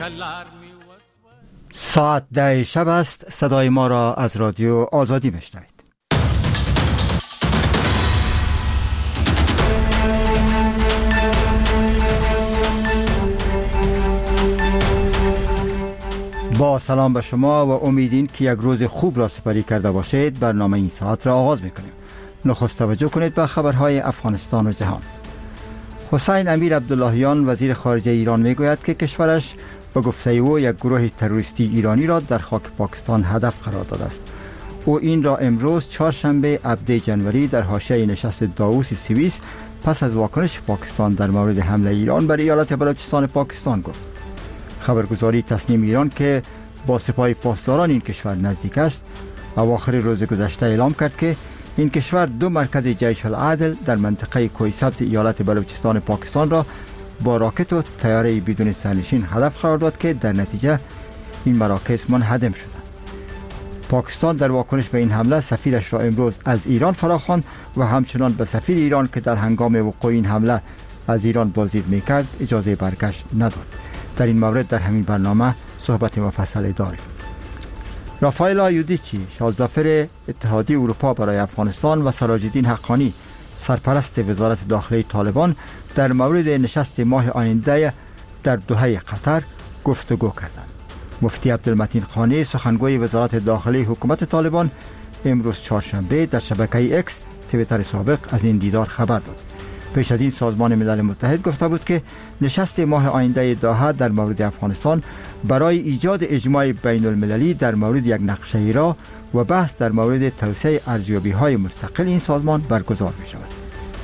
ساعت 10 شب است. صدای ما را از رادیو آزادی بشنوید. با سلام به شما و امیدین که یک روز خوب را سپری کرده باشید. برنامه این ساعت را آغاز میکنیم. نخست توجه کنید به خبرهای افغانستان و جهان. حسین امیر عبداللهیان وزیر خارجه ایران میگوید که کشورش به گفته او یک گروه تروریستی ایرانی را در خاک پاکستان هدف قرار داده است. او این را امروز چهارشنبه 17 جنوری در حاشیه نشست داووس سوئیس پس از واکنش پاکستان در مورد حمله ایران بر ایالت بلوچستان پاکستان گفت. خبرگزاری تصنیم ایران که با سپاه پاسداران این کشور نزدیک است اواخر روز گذشته اعلام کرد که این کشور دو مرکز جیش العدل در منطقه کوه سبز ایالت بلوچستان پاکستان را با راکت و طیاره بدون سرنشین هدف قرار داد که در نتیجه این مراکز منهدم شدند. پاکستان در واکنش به این حمله سفیرش را امروز از ایران فراخواند و همچنان به سفیر ایران که در هنگام وقوع این حمله از ایران بازدید میکرد اجازه برگشت نداد. در این مورد در همین برنامه صحبت مفصل داریم. رافائل یودیچی شازدافر اتحادیه اروپا برای افغانستان و سراج الدین حقانی سرپرست وزارت داخلی طالبان در مورد نشست ماه آینده در دوحه قطر گفتگو کردند. مفتی عبدالمتین قانی سخنگوی وزارت داخلی حکومت طالبان امروز چهارشنبه در شبکه اکس توییتر سابق از این دیدار خبر داد. پیش از این سازمان ملل متحد گفته بود که نشست ماه آینده دوحه در مورد افغانستان برای ایجاد اجماع بین المللی در مورد یک نقشه راه و بحث در مورد توسعه ارزیابی‌های مستقل این سازمان برگزار می شود.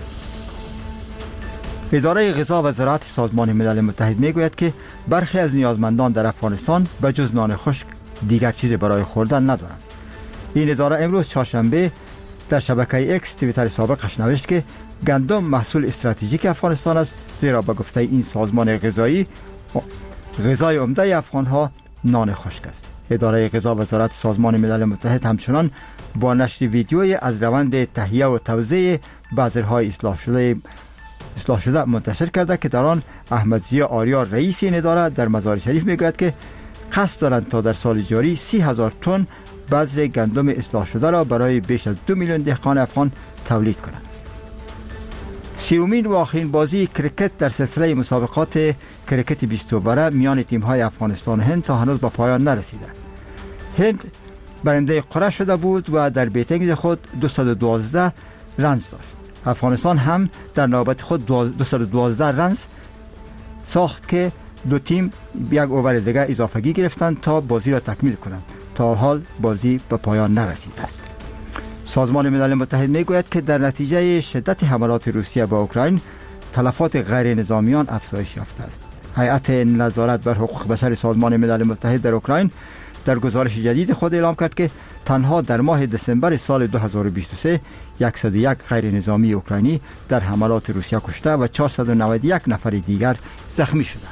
اداره غذا و زراعت سازمان ملل متحد می گوید که برخی از نیازمندان در افغانستان به جز نان خشک دیگر چیزی برای خوردن ندارند. این اداره امروز چهارشنبه در شبکه اکس توییتر سابقش نوشت که گندم محصول استراتژیک افغانستان است، زیرا به گفته این سازمان غذای عمده افغانها نان خشک است. اداره غذا و زراعت سازمان ملل متحد همچنان با نشر ویدیوی از روند تهیه و توزیع بذرهای اصلاح شده منتشر کرده که در آن احمد ضیا آریا رئیس این اداره در مزار شریف میگوید که قصد دارند تا در سال جاری 30,000 تن بذر گندم اصلاح شده را برای بیش از 2 میلیون دهقان افغان تولید کنند. سیومین و آخرین بازی کرکت در سلسله مسابقات کرکت 20 اووره میان تیم‌های افغانستان و هند تا هنوز به پایان نرسیده. هند برنده قرعه شده بود و در بیتینگ خود 212 رنز داشت. افغانستان هم در نوبت خود 212 رنز ساخت که دو تیم یک اوور دیگر اضافگی گرفتند تا بازی را تکمیل کنند. تا حال بازی به پایان نرسیده است. سازمان ملل متحد میگوید که در نتیجه شدت حملات روسیه به اوکراین تلفات غیر نظامیان افزایش یافته است. هیئت نظارت بر حقوق بشر سازمان ملل متحد در اوکراین در گزارش جدید خود اعلام کرد که تنها در ماه دسامبر سال 2023 101 غیر نظامی اوکراینی در حملات روسیه کشته و 491 نفر دیگر زخمی شدند.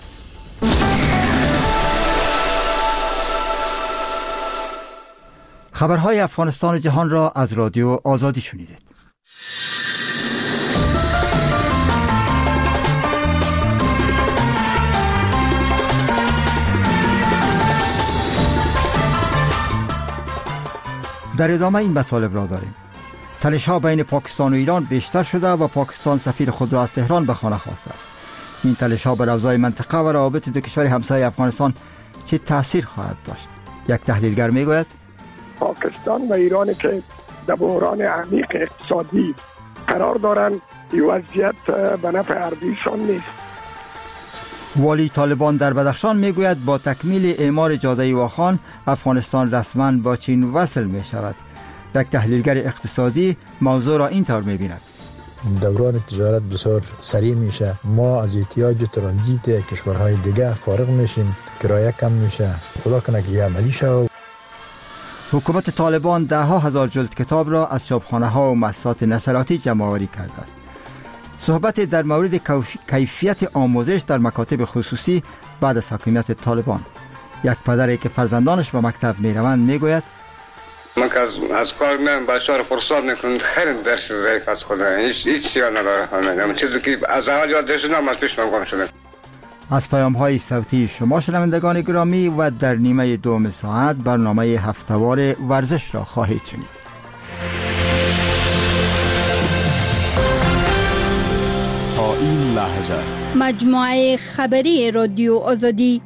خبرهای افغانستان و جهان را از رادیو آزادی شنیدید. در ادامه این مطالب را داریم. تنش‌ها بین پاکستان و ایران بیشتر شده و پاکستان سفیر خود را از تهران به خانه خواسته است. این تنش‌ها بر اوضاع منطقه و روابط دو کشور همسایه افغانستان چه تأثیر خواهد داشت؟ یک تحلیلگر میگوید پاکستان و ایران که در بحران عمیق اقتصادی قرار دارند، این وضعیت به نفع هر دویشان نیست. والی طالبان در بدخشان میگوید با تکمیل اعمار جاده واخان افغانستان رسما با چین وصل می شود. یک تحلیلگر اقتصادی موضوع را اینطور می‌بیند: دوران تجارت بسیار سریع میشه، ما از احتیاج ترانزیت کشورهای دیگه فارغ میشیم، کرایه کم میشه، خدا کنه که عملی شه. حکومت طالبان ده ها هزار جلد کتاب را از چاپخانه ها و مؤسسات نشراتی جمع آوری کرده است. صحبت در مورد کیفیت آموزش در مکاتب خصوصی بعد از حاکمیت طالبان. یک پدری که فرزندانش به مکتب میروند میگوید: من که از کار میام بچه‌ها رو فرصت میکنم، خیلی درس ضعیف از خدا، هیچ چیزی نداره. همین چیزی که از اول یاد داشتم از پیش گم شده. از پیام‌های صوتی شما شنوندگان گرامی و در نیمه دوم ساعت برنامه هفته‌وار ورزش را خواهید شنید. تا این لحظه مجموعه خبری رادیو آزادی.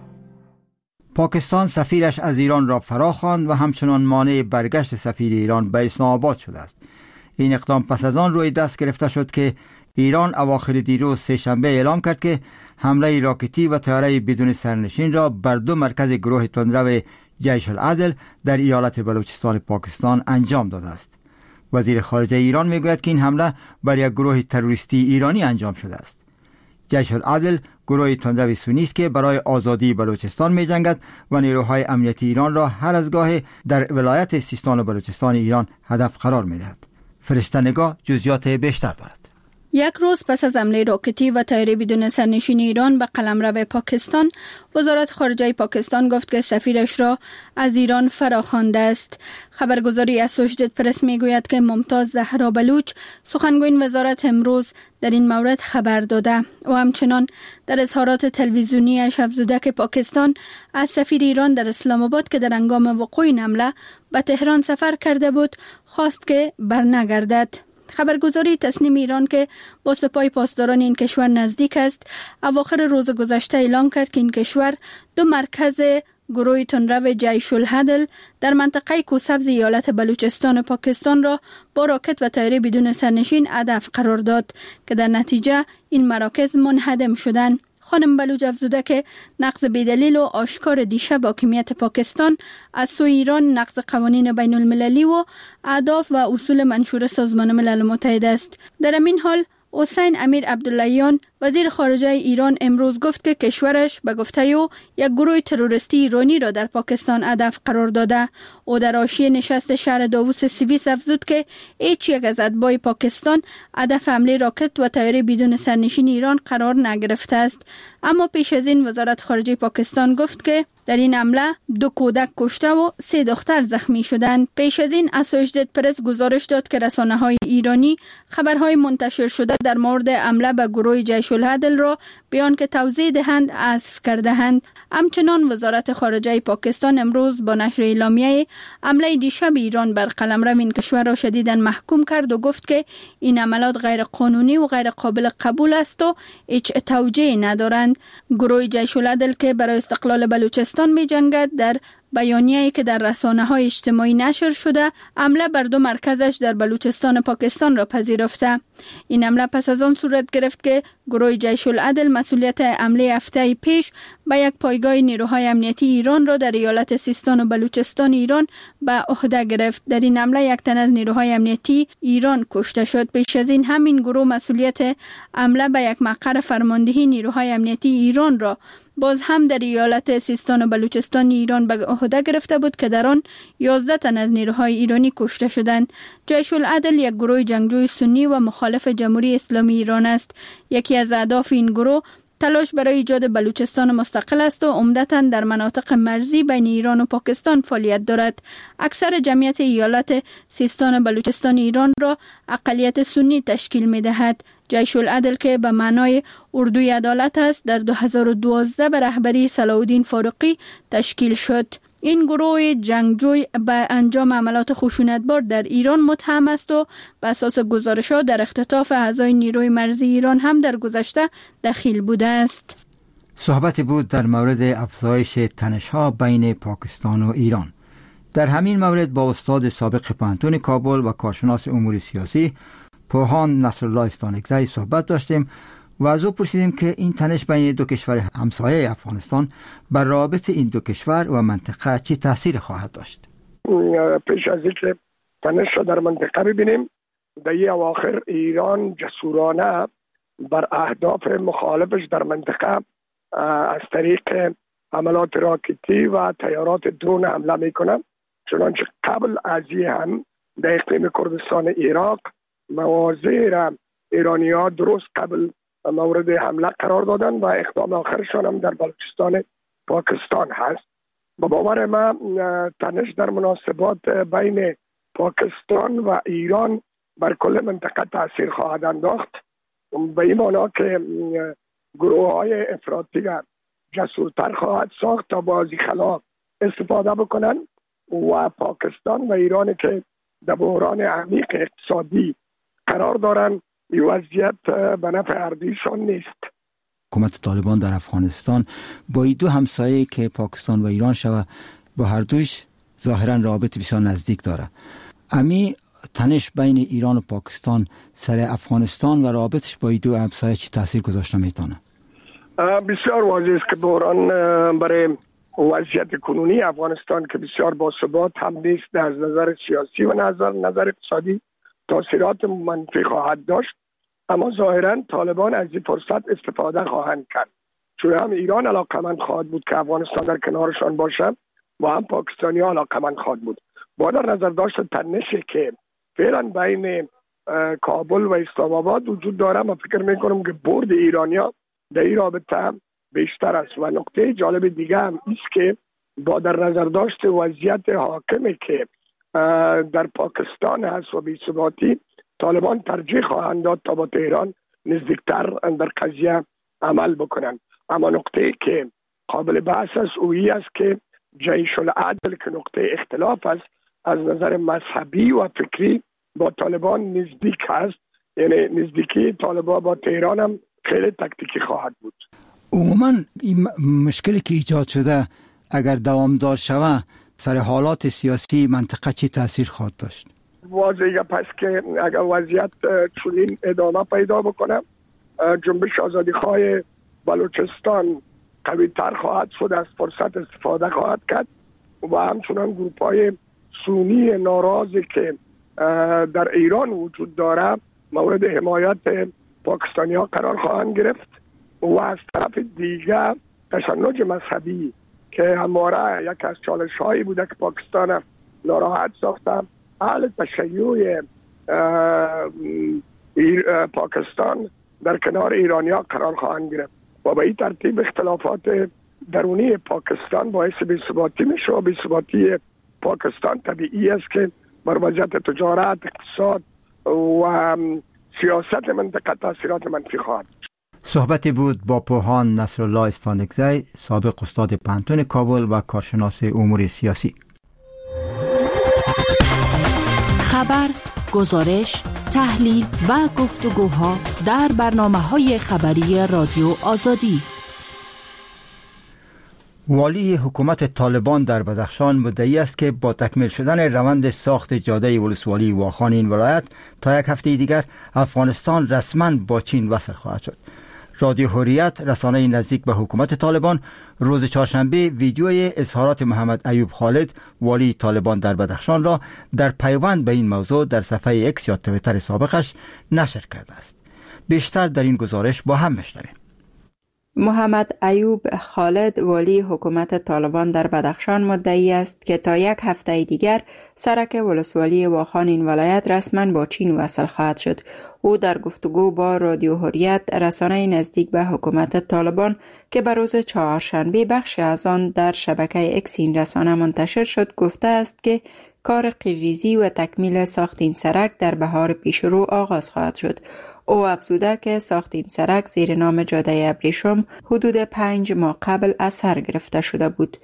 پاکستان سفیرش از ایران را فراخواند و همچنان مانع برگشت سفیر ایران به اسلام آباد شده است. این اقدام پس از آن روی دست گرفته شد که ایران اواخر دیروز سه‌شنبه اعلام کرد که حمله راکتی و طیاره بدون سرنشین را بر 2 مرکز گروه تندرو جیش العدل در ایالت بلوچستان پاکستان انجام داده است. وزیر خارجه ایران میگوید که این حمله بر یک گروه تروریستی ایرانی انجام شده است. جیش العدل گروه تندرو سنی است که برای آزادی بلوچستان می‌جنگد و نیروهای امنیتی ایران را هر از گاهی در ولایت سیستان و بلوچستان ایران هدف قرار می‌دهد. فرشته نگاه جزئیات بیشتر دارد. یک روز پس از حمله راکتی و طیاره بدون سرنشین ایران به قلمرو پاکستان، وزارت خارجه پاکستان گفت که سفیرش را از ایران فراخوانده است. خبرگزاری اسوشیتد پرس میگوید که ممتاز زهرا بلوچ، سخنگوی وزارت، امروز در این مورد خبر داده و همچنان در اظهارات تلویزیونیش افزوده که پاکستان از سفیر ایران در اسلام آباد که در هنگام وقوع این حمله به تهران سفر کرده بود خواست که برنگردد. خبرگزاری تسنیم ایران که با سپاه پاسداران این کشور نزدیک است، اواخر روز گذشته اعلام کرد که این کشور 2 مرکز گروه تندرو جیش العدل در منطقه کوسبز ایالت بلوچستان پاکستان را با راکت و طیاره بدون سرنشین هدف قرار داد که در نتیجه این مراکز منهدم شدند. خانم بلوچ افزوده که نقض بیدلیل و آشکار دیشب حاکمیت پاکستان از سوی ایران نقض قوانین بین المللی و اهداف و اصول منشور سازمان ملل متحد است. در همین حال حسین امیر عبداللهیان وزیر خارجه ایران امروز گفت که کشورش به گفته او یک گروه تروریستی ایرانی را در پاکستان هدف قرار داده. او در حاشیه نشست شهر داووس سوئیس افزود که هیچ یک از اتباع پاکستان هدف حمله راکت و طیاره بدون سرنشین ایران قرار نگرفته است. اما پیش از این وزارت خارجه پاکستان گفت که در این حمله 2 کودک کشته و 3 دختر زخمی شدند. پیش از این اسوشیتد پرس گزارش داد که رسانه‌های ایرانی خبرهای منتشر شده در مورد حمله به گروه جیش العدل را بیان که توضیح دهند حذف کرده‌اند. همچنان وزارت خارجه پاکستان امروز با نشر اعلامیه حمله دیشب ایران بر قلمرو این کشور را شدیداً محکوم کرد و گفت که این عملیات غیر قانونی و غیر قابل قبول است و هیچ توجیهی ندارند. گروه جیش العدل که برای استقلال بلوچستان می جنگد در بیانیه‌ای که در رسانه‌های اجتماعی نشر شده حمله بر 2 مرکزش در بلوچستان پاکستان را پذیرفته. این حمله پس از آن صورت گرفت که گروه جیش العدل مسئولیت حمله هفته پیش به یک پایگاه نیروهای امنیتی ایران را در ایالت سیستان و بلوچستان ایران به عهده گرفت. در این حمله 1 تن از نیروهای امنیتی ایران کشته شد. پیش از این همین گروه مسئولیت حمله به یک مقر فرماندهی نیروهای امنیتی ایران را باز هم در ایالت سیستان و بلوچستان ایران به عهده گرفته بود که در آن 11 تن از نیروهای ایرانی کشته شدند. جیش العدل یک گروه جنگجوی سنی و مخالف جمهوری اسلامی ایران است. یکی از اهداف این گروه تلاش برای ایجاد بلوچستان مستقل است و عمدتاً در مناطق مرزی بین ایران و پاکستان فعالیت دارد. اکثر جمعیت ایالت سیستان و بلوچستان ایران را اقلیت سنی تشکیل می دهد. جیش العدل که به معنای اردوی عدالت است در 2012 به رهبری صلاح‌الدین فاروقی تشکیل شد. این گروه جنگجوی به انجام عملیات خشونتبار در ایران متهم است و به اساس گزارش‌ها در اختطاف اعضای نیروی مرزی ایران هم در گذشته دخیل بوده است. صحبتی بود در مورد افزایش تنش‌ها بین پاکستان و ایران. در همین مورد با استاد سابق پوهنتون کابل و کارشناس امور سیاسی پوهان نصرالله استانکزی صحبت داشتیم و از او پرسیدیم که این تنش بین 2 کشور همسایه افغانستان بر روابط این 2 کشور و منطقه چه تأثیر خواهد داشت. پیش از اینکه تنش را در منطقه ببینیم، در این اواخر ایران جسورانه بر اهداف مخالفش در منطقه از طریق حملات راکتی و طیارات درون حمله میکنه. چنانچه قبل از این هم در اقلیم کردستان عراق مواضع را ایرانی‌ها درست قبل مورد حمله قرار دادن و اقدام آخرشان هم در بلوچستان پاکستان هست. با باور ما تنش در مناسبات بین پاکستان و ایران بر کل منطقه تاثیر خواهد انداخت، به این معنا که گروه های افراطی را جسورتر خواهد ساخت تا بازی خلاف استفاده بکنن و پاکستان و ایران که در بحران عمیق اقتصادی قرار دارن این وضعیت به نفع اردویشان نیست. حکومت طالبان در افغانستان با این دو همسایه که پاکستان و ایران شود با هر دوش ظاهرا رابط بسیار نزدیک داره. امی تنش بین ایران و پاکستان سر افغانستان و رابطش با این دو همسایه چی تاثیر گذاشته میتونه؟ بسیار واضح است که بحران برای وضعیت کنونی افغانستان که بسیار باثبات هم نیست از نظر سیاسی و نظر اقتصادی تاثیرات منفی خواهد داشت، اما ظاهرا طالبان از این فرصت استفاده خواهند کرد، چون هم ایران علاقمند خواهد بود که افغانستان در کنارشان باشه و هم پاکستانی ها علاقمند خواهد بود. با در نظر داشت تنشی که فعلا بین کابل و اسلام آباد وجود داره، من فکر میکنم که برد ایرانیا در این رابطه بیشتر است. و نکته جالب دیگه هم است که با در نظر داشت وضعیت حاکمی که در پاکستان هست و بی‌ثباتی، طالبان ترجیح خواهند داد تا با تهران نزدیکتر در قضیه عمل بکنند. اما نکته که قابل بحث است اویی است که جیش العدل که نقطه اختلاف است از نظر مذهبی و فکری با طالبان نزدیک است، یعنی نزدیکی طالبان با تهران هم خیلی تکتیکی خواهد بود. عموما این مشکلی که ایجاد شده اگر دوامدار شود سر حالات سیاسی منطقه چی تاثیر خواهد داشت؟ واضحه پس که اگر وضعیت چنین ادامه پیدا بکنه، جنبش آزادیخواه بلوچستان قوی تر خواهد شد، از فرصت استفاده خواهد کرد و همچنان گروپ های سنی ناراضی که در ایران وجود داره مورد حمایت پاکستانی ها قرار خواهند گرفت و از طرف دیگر تشنج مذهبی که همواره یک از چالش هایی بوده که پاکستان ناراحت ساخته، اهل تشیع پاکستان در کنار ایرانیا قرار خواهند گرفت و به این ترتیب اختلافات درونی پاکستان باعث بی‌ثباتی میشه و بی‌ثباتی پاکستان طبیعی است که بر وضعیت تجارت، اقتصاد و سیاست منطقه تاثیرات منفی خواهد. صحبتی بود با پوهان نصرالله استانکزی، سابق استاد پانتون کابل و کارشناس امور سیاسی. خبر، گزارش، تحلیل و گفتگوها در برنامه‌های خبری رادیو آزادی. والی حکومت طالبان در بدخشان مدعی است که با تکمیل شدن روند ساخت جاده ولسوالی واخان این ولایت تا یک هفته دیگر افغانستان رسما با چین وصل خواهد شد. رادیو حریت، رسانه نزدیک به حکومت طالبان، روز چهارشنبه ویدیوی اظهارات محمد ایوب خالد والی طالبان در بدخشان را در پیوند به این موضوع در صفحه ایکس یا توییتر سابقش نشر کرده است. بیشتر در این گزارش با هم بشنویم. محمد ایوب خالد والی حکومت طالبان در بدخشان مدعی است که تا یک هفته دیگر سرک ولسوالی واخان این ولایت رسما با چین وصل خواهد شد. او در گفتگو با رادیو حریت، رسانه نزدیک به حکومت طالبان که به روز چهارشنبه بخش از آن در شبکه اکس این رسانه منتشر شد، گفته است که کار قیریزی و تکمیل ساخت این سرک در بهار پیشرو آغاز خواهد شد. او افزوده که ساخت این سرک زیر نام جاده ابریشم حدود 5 ماه قبل از سر گرفته شده بود.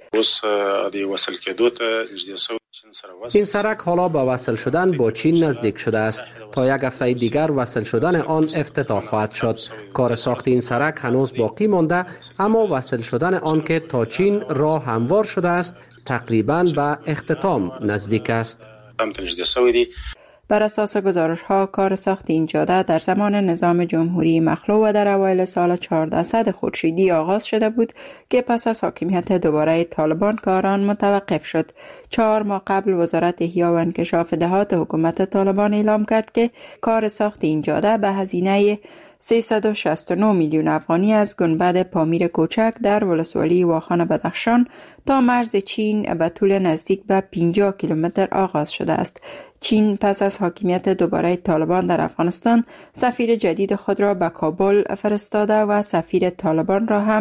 این سرک حالا به وصل شدن با چین نزدیک شده است. تا یک هفته دیگر وصل شدن آن افتتاح خواهد شد. کار ساخت این سرک هنوز باقی مانده، اما وصل شدن آن که تا چین راه هموار شده است تقریباً به اختتام نزدیک است. بر اساس گزارش‌ها کار ساخت این جاده در زمان نظام جمهوری مخلوع و در اوایل سال 1400 خورشیدی آغاز شده بود که پس از حاکمیت دوباره طالبان کار آن متوقف شد. 4 ماه قبل وزارت احیا و انکشاف دهات حکومت طالبان اعلام کرد که کار ساخت این جاده به هزینه 369 میلیون افغانی از گنبد پامیر کوچک در ولسوالی واخان بدخشان تا مرز چین به طول نزدیک به 50 کیلومتر آغاز شده است. چین پس از حاکمیت دوباره طالبان در افغانستان سفیر جدید خود را به کابل فرستاده و سفیر طالبان را هم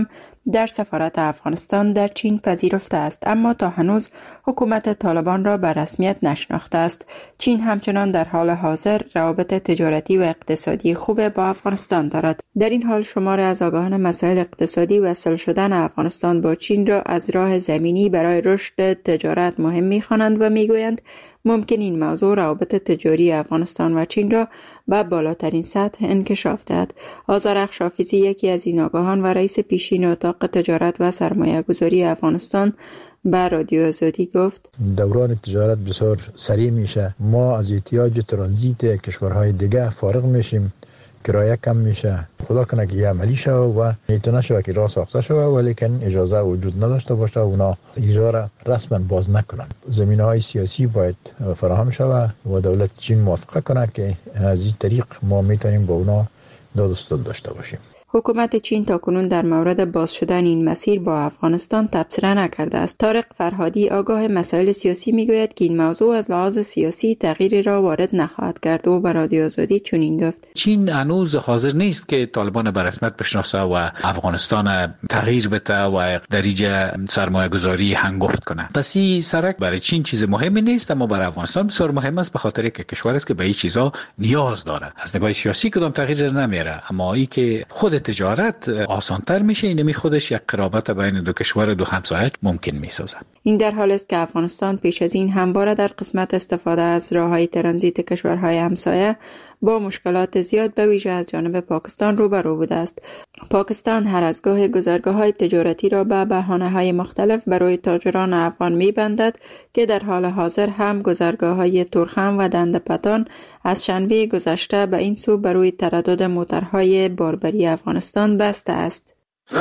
در سفارت افغانستان در چین پذیرفته است، اما تا هنوز حکومت طالبان را به رسمیت نشناخته است. چین همچنان در حال حاضر روابط تجارتی و اقتصادی خوب با افغانستان دارد. در این حال شماری از آگاهان مسائل اقتصادی وصل شدن افغانستان با چین را از راه زمینی برای رشد تجارت مهم می‌خوانند و می‌گویند ممکن این موضوع روابط تجاری افغانستان و چین را به بالاترین سطح انکشاف دهد. آذرخش حافظی، یکی از این آگاهان و رئیس پیشین اتاق تجارت و سرمایه‌گذاری افغانستان، به رادیو آزادی گفت دوران تجارت بسیار سریع میشه. ما از احتیاج ترانزیت کشورهای دیگه فارغ میشیم، کرایه کم میشه. خدا کنه که عملی شه و میتونه شه که راه ساخته شه، ولیکن اجازه وجود نداشته باشه و اونا اجرا را رسما باز نکنن. زمینه‌های سیاسی باید فراهم شود و دولت چین موافقه کنه که از این طریق ما میتونیم با اونا داد داشته باشیم. حکومت چین تاکنون در مورد باز شدن این مسیر با افغانستان تبصره نکرده است. طارق فرهادی، آگاه مسائل سیاسی، میگوید که این موضوع از لحاظ سیاسی تغییری را وارد نخواهد کرد و به رادیو آزادی چنین گفت: چین هنوز حاضر نیست که طالبان به رسمیت بشناسه و افغانستان تغییر بده و در اینجا سرمایه گذاری هنگفت کنه. پس این سرک برای چین چیز مهمی نیست، اما برای افغانستان بسیار مهم است، به خاطر که کشور است که به این چیزا نیاز داره. از نگاه سیاسی کدام تغییر نمیره، اما این که خود تجارت آسانتر میشه، اینمی خودش یک قرابت بین دو کشور، دو همسایه ممکن میسازه. این در حال است که افغانستان پیش از این همواره در قسمت استفاده از راههای ترانزیت کشورهای همسایه با مشکلات زیاد به ویژه از جانب پاکستان روبرو بوده است. پاکستان هر از گاه گذرگاه‌های تجارتی را به بهانه‌های مختلف برای تاجران افغان می‌بندد که در حال حاضر هم گذرگاه‌های تورخم و دندپتان از شنبه گذشته به این سو برای تردد موترهای باربری افغانستان بسته است.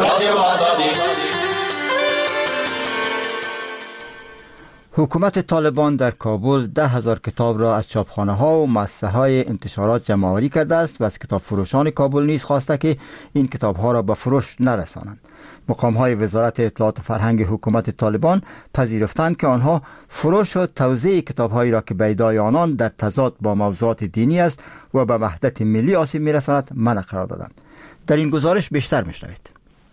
حکومت طالبان در کابل 10,000 کتاب را از چاپخانه‌ها و مؤسسه‌های انتشارات جمع‌آوری کرده است و از کتاب فروشان کابل نیز خواسته که این کتاب‌ها را به فروش نرسانند. مقام‌های وزارت اطلاعات و فرهنگ حکومت طالبان پذیرفتند که آنها فروش و توزیع کتاب‌هایی را که به ادعای آنان در تضاد با موضوعات دینی است و به وحدت ملی آسیب می‌رساند منع قرار دادند. در این گزارش بیشتر می‌شنوید.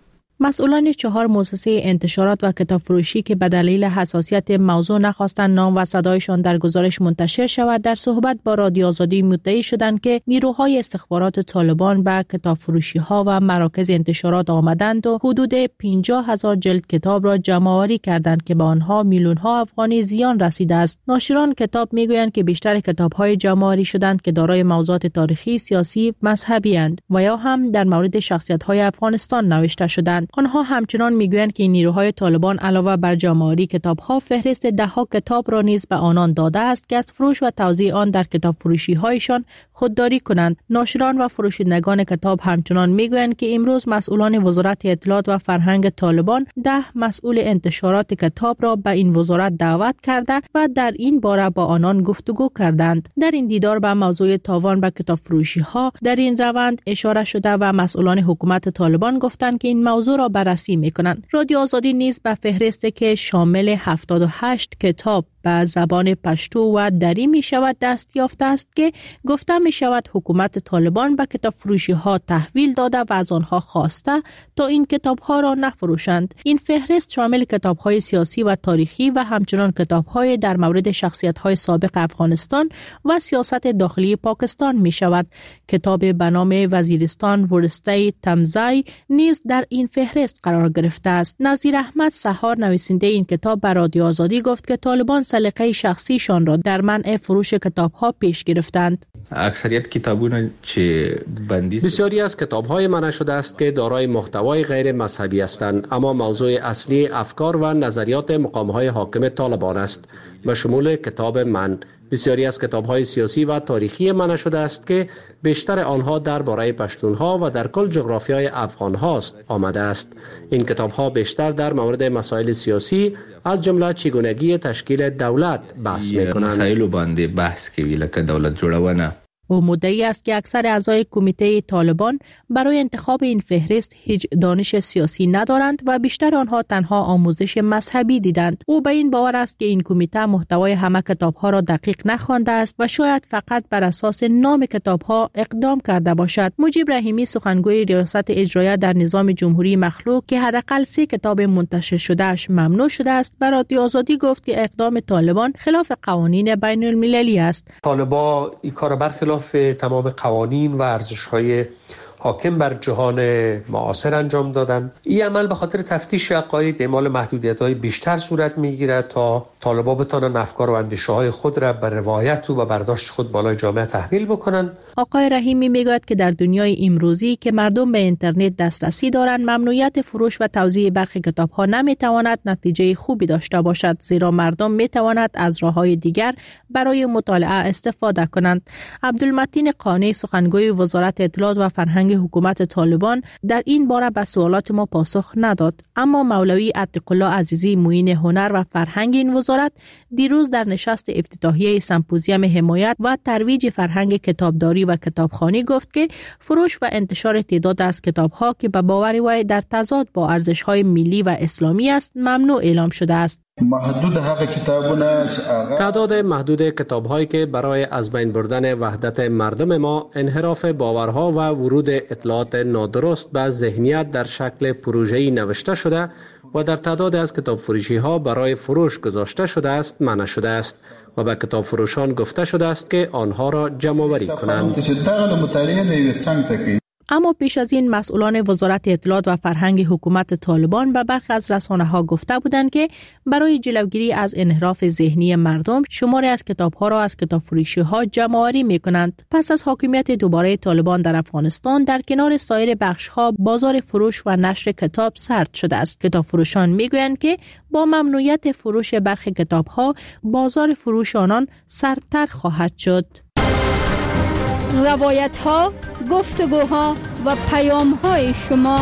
مسئولان 4 مؤسسه انتشارات و کتاب فروشی که به دلیل حساسیت موضوع نخواستند نام و صدایشان در گزارش منتشر شود، در صحبت با رادیو آزادی مدعی شدند که نیروهای استخبارات طالبان به کتاب فروشی ها و مراکز انتشارات آمدند و حدود 50,000 جلد کتاب را جمع‌آوری کردند که به آنها میلیون ها افغانی زیان رسیده است. ناشران کتاب میگویند که بیشتر کتاب های جمع‌آوری شدند که دارای موضوعات تاریخی، سیاسی، مذهبی اند و یا هم در مورد شخصیت های افغانستان نوشته شدند. آنها همچنان میگویند که نیروهای طالبان علاوه بر جمع‌آوری کتاب‌ها، فهرست 10 کتاب را نیز به آنان داده است که از فروش و توزیع آن در کتاب فروشی‌هایشان خودداری کنند. ناشران و فروشندگان کتاب همچنان میگویند که امروز مسئولان وزارت اطلاعات و فرهنگ طالبان 10 مسئول انتشارات کتاب را به این وزارت دعوت کرده و در این باره با آنان گفتگو کردند. در این دیدار به موضوع تاوان به کتاب فروشی‌ها در این روند اشاره شده و مسئولان حکومت طالبان گفتند که این موضوع را بررسی می‌کنند. رادیو آزادی نیز به فهرستی که شامل 78 کتاب به زبان پشتو و دری می شود دست یافته است که گفته می شود حکومت طالبان به کتاب فروشی ها تحویل داده و از آنها خواسته تا این کتاب ها را نفروشند. این فهرست شامل کتاب های سیاسی و تاریخی و همچنان کتاب های در مورد شخصیت های سابق افغانستان و سیاست داخلی پاکستان می شود. کتاب به نام وزیرستان ورسته تمزای نیز در این فهرست قرار گرفته است. نظیر احمد سحار، نویسنده این کتاب، به رادیو آزادی گفت که طالبان سلیقه شخصیشان را در منع فروش کتاب‌ها پیش گرفتند. اکثریت کتابونه که بندی بسیاری از کتاب‌های منع شده است که دارای محتوای غیر مذهبی هستند، اما موضوع اصلی افکار و نظریات مقام‌های حاکم طالبان است، به شمول کتاب من. بسیاری از کتاب‌های سیاسی و تاریخی منع شده است که بیشتر آنها درباره پشتونها و در کل جغرافیای افغان هاست آمده است. این کتاب‌ها بیشتر در مورد مسائل سیاسی از جمله چگونگی تشکیل دولت بحث می‌کنند. مسائل باندې بحث کوي لکه دولت جوړونه. او مدعی است که اکثر اعضای کمیته طالبان برای انتخاب این فهرست هیچ دانش سیاسی ندارند و بیشتر آنها تنها آموزش مذهبی دیدند. او به این باور است که این کمیته محتوای همه کتاب‌ها را دقیق نخوانده است و شاید فقط بر اساس نام کتاب‌ها اقدام کرده باشد. مجیب رحیمی سخنگوی ریاست اجراییه در نظام جمهوری مخلوق که حداقل 3 کتاب منتشر شدهش ممنوع شده است، به رادیو آزادی گفت که اقدام طالبان خلاف قوانین بین المللی است. طالبان این کار برخلاف تمام قوانین و ارزش‌های حاکم بر جهان معاصر انجام دادن. این عمل به خاطر تفتیش عقاید اعمال محدودیت‌های بیشتر صورت می‌گیرد تا طالبان بتوانند افکار و اندیشه‌های خود را بر روایت و برداشت خود بالای جامعه تحمیل بکنند. آقای رحیمی میگوید که در دنیای امروزی که مردم به اینترنت دسترسی دارند، ممنوعیت فروش و توزیع برخی کتاب‌ها نمی‌تواند نتیجه خوبی داشته باشد، زیرا مردم می‌توانند از راه‌های دیگر برای مطالعه استفاده کنند. عبدالمتین قانی سخنگوی وزارت اطلاعات و فرهنگ حکومت طالبان در این باره به سوالات ما پاسخ نداد، اما مولوی عتیق‌الله عزیزی معین هنر و فرهنگ این وزارت دیروز در نشست افتتاحیه سمپوزیوم حمایت و ترویج فرهنگ کتابداری و کتابخوانی گفت که فروش و انتشار تعداد از کتاب‌ها که به باور وی در تضاد با ارزش‌های ملی و اسلامی است ممنوع اعلام شده است. تعداد محدود کتاب‌هایی که برای از بین بردن وحدت مردم ما، انحراف باورها و ورود اطلاعات نادرست به ذهنیت در شکل پروژه‌ای نوشته شده و در تعداد از کتاب فروشی‌ها برای فروش گذاشته شده است منع شده است و به کتاب فروشان گفته شده است که آنها را جمع‌آوری کنند. اما پیش از این مسئولان وزارت اطلاعات و فرهنگ حکومت طالبان به برخی از رسانه‌ها گفته بودند که برای جلوگیری از انحراف ذهنی مردم شماری از کتاب‌ها را از کتابفروشی‌ها جمع‌آوری می‌کنند. پس از حاکمیت دوباره طالبان در افغانستان، در کنار سایر بخش‌ها بازار فروش و نشر کتاب سرد شده است. کتابفروشان می‌گویند که با ممنوعیت فروش برخی کتاب‌ها بازار فروش آنان سردتر خواهد شد. روایت‌ها، گفتگوها و پیام‌های شما.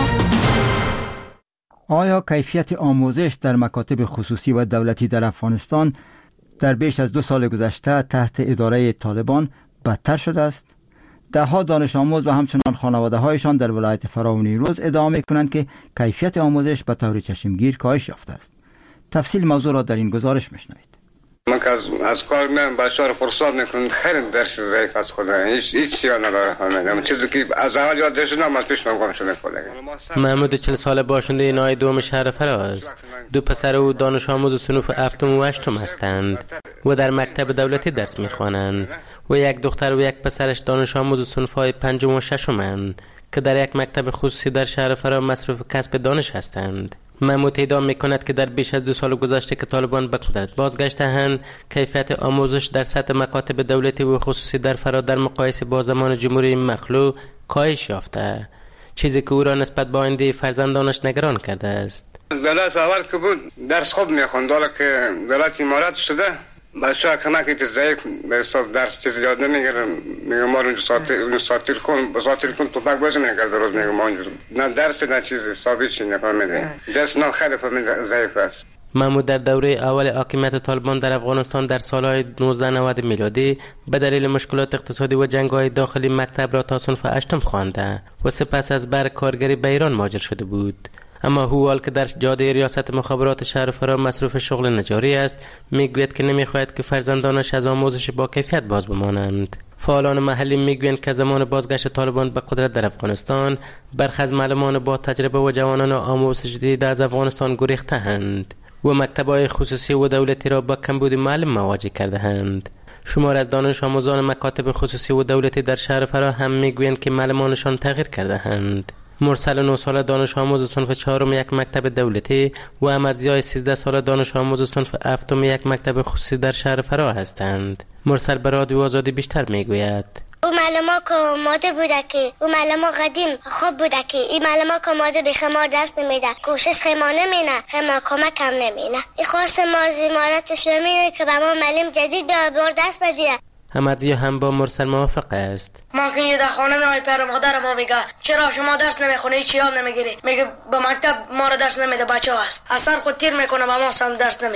آیا کیفیت آموزش در مکاتب خصوصی و دولتی در افغانستان در بیش از 2 سال گذشته تحت اداره طالبان بدتر شده است؟ ده‌ها دانش آموز و همچنان خانواده‌هایشان در ولایت فراو نیمروز ادعا می‌کنند که کیفیت آموزش به طور چشمگیر کاهش یافته است. تفصیل موضوع را در این گزارش می‌شنوید. من که از کار میام بچه‌ها رو فرصت نکنم، خیلی درس ضعیف از خدا، هیچ چیزی نداره فهمیدم. چیزی که از اول یاد داشتم از پیش من گم شده کلا. محمود 40 ساله باشنده نای دوم شهر فراز، 2 پسر او دانش آموز صنف 7 و 8 هستند و در مکتب دولتی درس میخوانند و 1 دختر و 1 پسرش دانش آموز صنف‌های 5 و 6 هستند که در یک مکتب خصوصی در شهر فراز مصروف کسب دانش هستند. محمود ادعا می‌کند که در بیش از 2 سال گذشته که طالبان به قدرت بازگشته‌اند، کیفیت آموزش در سطح مکاتب دولتی و خصوصی در فرا در مقایسه با زمان جمهوری مخلوع کاهش یافته، چیزی که او را نسبت به آینده فرزندانش نگران کرده است. دولت اول که بود درس خوب می‌خوند، حالا که دولت امارات شده بچه‌ها کمک ضعیف به حساب درس چیز یاد نمیگیرن. میگم ما رو ساتیر کن تو پاک بازی میکرد روز. میگم ما اونجور نه درس نه چیزی ثابت چی نفهمیده. درس نه خیلی فهمیده ضعیف است. محمود در دوره اول حاکمیت طالبان در افغانستان در سالهای 1990 میلادی به دلیل مشکلات اقتصادی و جنگ‌های داخلی مکتب را تا صنف 8 خوانده و سپس از برق کارگری به ایران مهاجر شده بود. اما هوال که در جاده ریاست مخابرات شهر فرا مصروف شغل نجاری است، میگوید که نمیخواهد که فرزندانش از آموزش با کیفیت باز بمانند. فعالان محلی میگویند که زمان بازگشت طالبان به قدرت در افغانستان، برخی از معلمان با تجربه و جوانان آموزش دیده از افغانستان گریخته‌اند و مکتب‌های خصوصی و دولتی را با کمبود معلم مواجه کرده‌اند. شمار از دانش آموزان مکاتب خصوصی و دولتی در شهر فرا هم میگویند که معلمانشان تغییر کرده‌اند. مرسل 9 ساله دانش آموز صنف 4 یک مکتب دولتی و احمدضیاء 13 ساله دانش آموز صنف 7 یک مکتب خصوصی در شهر فرا هستند. مرسل به رادیو آزادی بیشتر میگوید. او معلمان که ماده بوده که او معلمان قدیم خوب بوده که این معلمان که ماده به خمار دست نمیده، کوشش خما نمینه، خما کمک هم نمینه. این خواست ما از امارات اسلامی که به ما معلم جدید به ما دست بدیه. احمدضیاء هم با مرسل موافق است. ما که در خانه میای پر مادر ما میگه چرا شما درس نمیخونی، هیچ یاد نمیگیری؟ میگه به مکتب ما رو درس نمیده، بچه هست اثر خود تیر میکنه، به ما هم درس نمیده.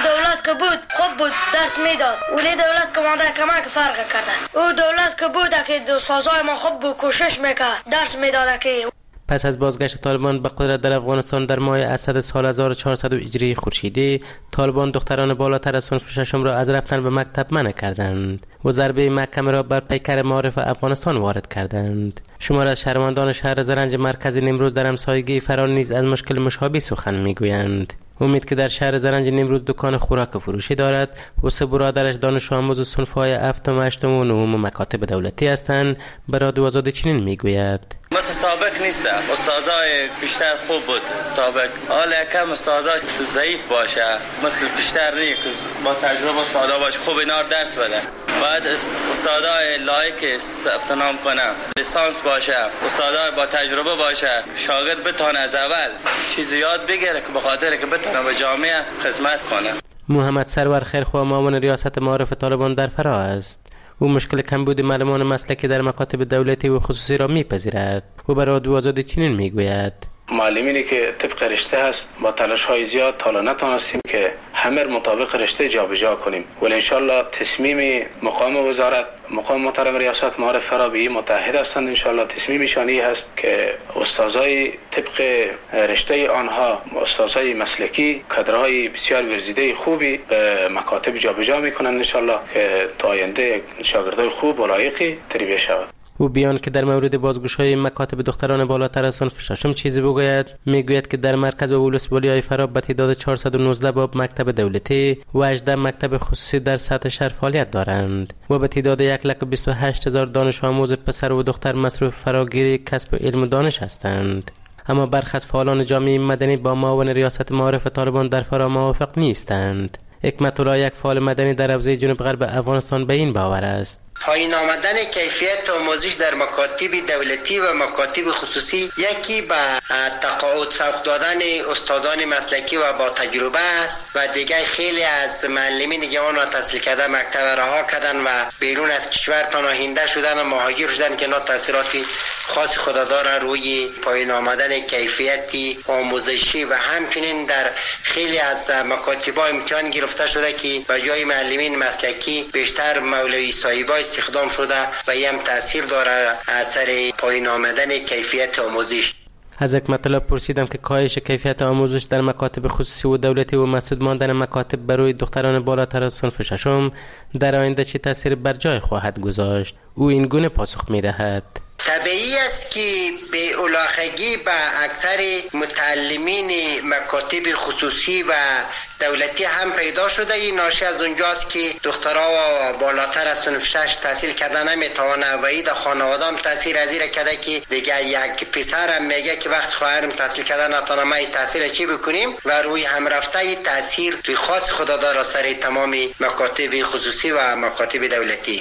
دولت که بود خوب بود درس میداد، ولی دولت که ماده کمک فرق کرده. او دولت که بود که استادای ما خوب بود کوشش میکرد درس میداد. که پس از بازگشت طالبان به قدرت در افغانستان در ماه اسد سال 1400 هجری خورشیدی، طالبان دختران بالاتر از صنف ششم را از رفتن به مکتب منع کردند و ضربه محکمه را بر پیکر معارف افغانستان وارد کردند. شمار از شهروندان شهر زرنج مرکزی نیمروز در همسایگی فرار نیز از مشکل مشابه سخن میگویند. امید که در شهر زرنج نیمروز دکان خوراک فروشی دارد و سه برادرش دانش آموز صنف‌های هفتم، هشتم و نهم مکاتب دولتی هستند، به رادیو آزادی چنین میگوید: مثل سابق نیست، استادای بیشتر خوب بود سابق، حالا کم استادای ضعیف باشه، مثل بیشتر نیست که با تجربه استادا باشه خوب اینا درس بده. بعد استادای لایق ثبت نام کنه، لیسانس باشه، استادای با تجربه باشه، شاگرد بتونه از اول چیز یاد بگیره که به خاطر که بتونه به جامعه خدمت کنه. محمد سرور خیرخواه معاون ریاست معارف طالبان در فرا است. او مشکل کمبود معلمان مسلکی در مکاتب دولتی و خصوصی را میپذیرد و برای رادیو آزادی چنین میگوید: معلمینی که طبق رشته هست با تلاش های زیاد تا نتونستیم که همه مطابق رشته جابجا کنیم، ولی انشالله تصمیم مقام وزارت، مقام محترم ریاست معارف فرا به این متحد هستند. انشالله تصمیم شانی هست که استادای طبق رشته آنها، استادای مسلکی، کادرهای بسیار ورزیده خوبی به مکاتب جابجا میکنند انشالله که تا آینده شاگردای خوب و لایقی تربیت شود. او بیان که در مورد بازگشایی مکاتب دختران بالاتر از صنف ششم چیزی بگوید، میگوید که در مرکز و ولسوالی‌های فرا به تعداد 419 باب مکتب دولتی و 18 مکتب خصوصی در سطح شهر فعالیت دارند و به تعداد 128,000 دانش آموز پسر و دختر مصروف فراگیری کسب علم و دانش هستند. اما برخی از فعالان جامعه مدنی با معاون ریاست معارف طالبان در فرا موافق نیستند. حکمت الله، یک فعال مدنی در حوزه جنوب غرب افغانستان، به این باور است: پایین آمدن کیفیت آموزش در مکاتب دولتی و مکاتب خصوصی یکی به تقاعد سوق دادن استادان مسلکی و با تجربه است و دیگر خیلی از معلمین جوان و تحصیل کرده مکتب رها کردن و بیرون از کشور پناهنده شدن و مهاجر شدن که اینا تاثیرات خاص خود دارن روی پایین آمدن کیفیت آموزشی و همچنین در خیلی از مکاتب امتحان گرفته شده که به جای معلمین مسلکی بیشتر مولوی صاحبا استخدام شده و این هم تاثیر داره اثر پایین آمدن کیفیت آموزش. از حکمت الله پرسیدم که کاهش کیفیت آموزش در مکاتب خصوصی و دولتی و مسدود ماندن مکاتب برای دختران بالاتر از صنف ششم در آینده چه تاثیر بر جای خواهد گذاشت. او این گونه پاسخ می‌دهد: طبیعی است که به علاقگی به اکثر متعلمین مکاتب خصوصی و دولتی هم پیدا شده. این ناشی از اونجاست که دخترها و بالاتر از صنف 6 تحصیل کردن نمیتوانه و این در خانواده هم تاثیر از این کرده که دیگه یک پسر هم میگه که وقت خواهرم تحصیل کردن نتونم ما تحصیل چی بکنیم و روی هم رفته تاثیر روی خاص خدا داره سر تمام مکاتب خصوصی و مکاتب دولتی.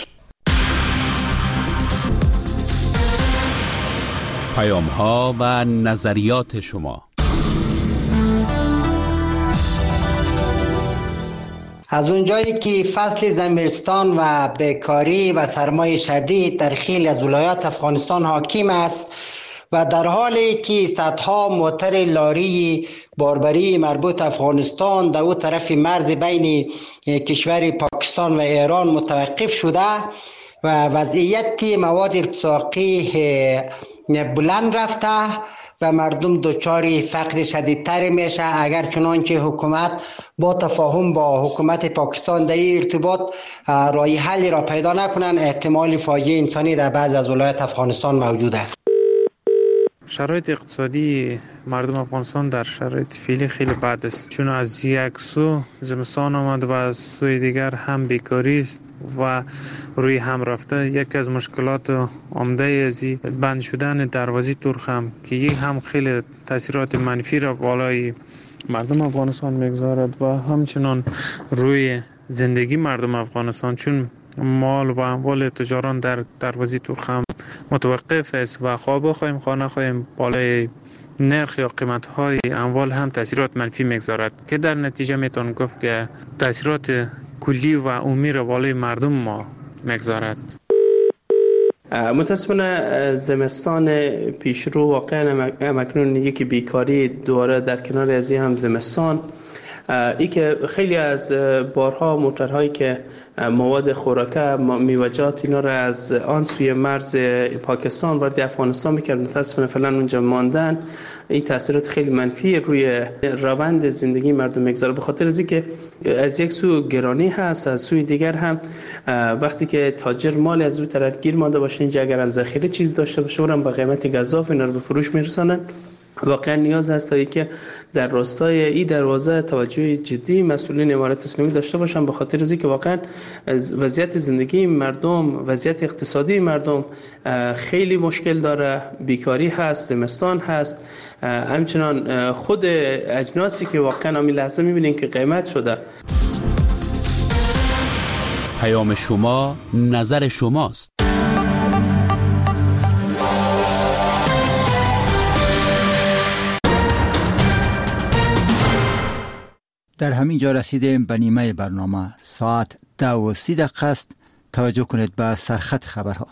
پیام‌ها و نظریات شما. از اونجایی که فصل زمستان و بیکاری و سرمای شدید در خیلی از ولایات افغانستان حاکم است و در حالی که صدها موتر لاری باربری مربوط افغانستان در او طرف مرز بین کشور پاکستان و ایران متوقف شده و وضعیت مواد ارتزاقی بلند رفته و مردم دچار فقر شدیدتر میشه اگر چنانچه حکومت با تفاهم با حکومت پاکستان در این ارتباط راه حلی را پیدا نکنن، احتمال فاجعه انسانی در بعض از ولایات افغانستان موجود است. شرایط اقتصادی مردم افغانستان در شرایط فعلی خیلی بد است، چون از یک سو زمستان آمد و از سوی دیگر هم بیکاری است و روی هم رفته. یکی از مشکلات عمده از بند شدن دروازه ترخم که یک هم خیلی تاثیرات منفی را بالای مردم افغانستان میگذارد و همچنان روی زندگی مردم افغانستان، چون مال و اموال تجاران در دروازه ترخم متوقف است و خواه بخواهیم خواه نخواهیم بالای نرخ یا قیمت های اموال هم تاثیرات منفی میگذارد که در نتیجه میتون گفت که تاثیرات کلی و عمومی را بالای مردم ما میگذارد. متاسفانه زمستان پیشرو واقعا مکنون یکی بیکاری دوباره در کنار از این هم زمستان ای که خیلی از بارها موتورهایی که مواد خوراکه میوه‌جات اینا را از آن سوی مرز پاکستان وارد افغانستان میکرد، متاسفانه فعلا اونجا ماندن. این تاثیرات خیلی منفی روی روند زندگی مردم میگذاره، به خاطر از اینکه از یک سو گرانی هست، از سوی دیگر هم وقتی که تاجر مال از اون طرف گیر مانده باشه، اینجا اگر هم ذخیره چیز داشته باشه اونم با قیمت گزاف اینا رو به فروش میرسونن. واقعا نیاز هست تا که در راستای این دروازه توجه جدی مسئولین امارت اسلامی داشته باشن، به خاطر از اینکه واقعا وضعیت زندگی مردم، وضعیت اقتصادی مردم خیلی مشکل داره، بیکاری هست، زمستان هست، همچنان خود اجناسی که واقعا همین لحظه میبینیم که قیمت شده. پیام شما، نظر شماست. در همین جا رسیدیم به نیمه برنامه. ساعت 10:30 است. توجه کنید به سرخط خبرها.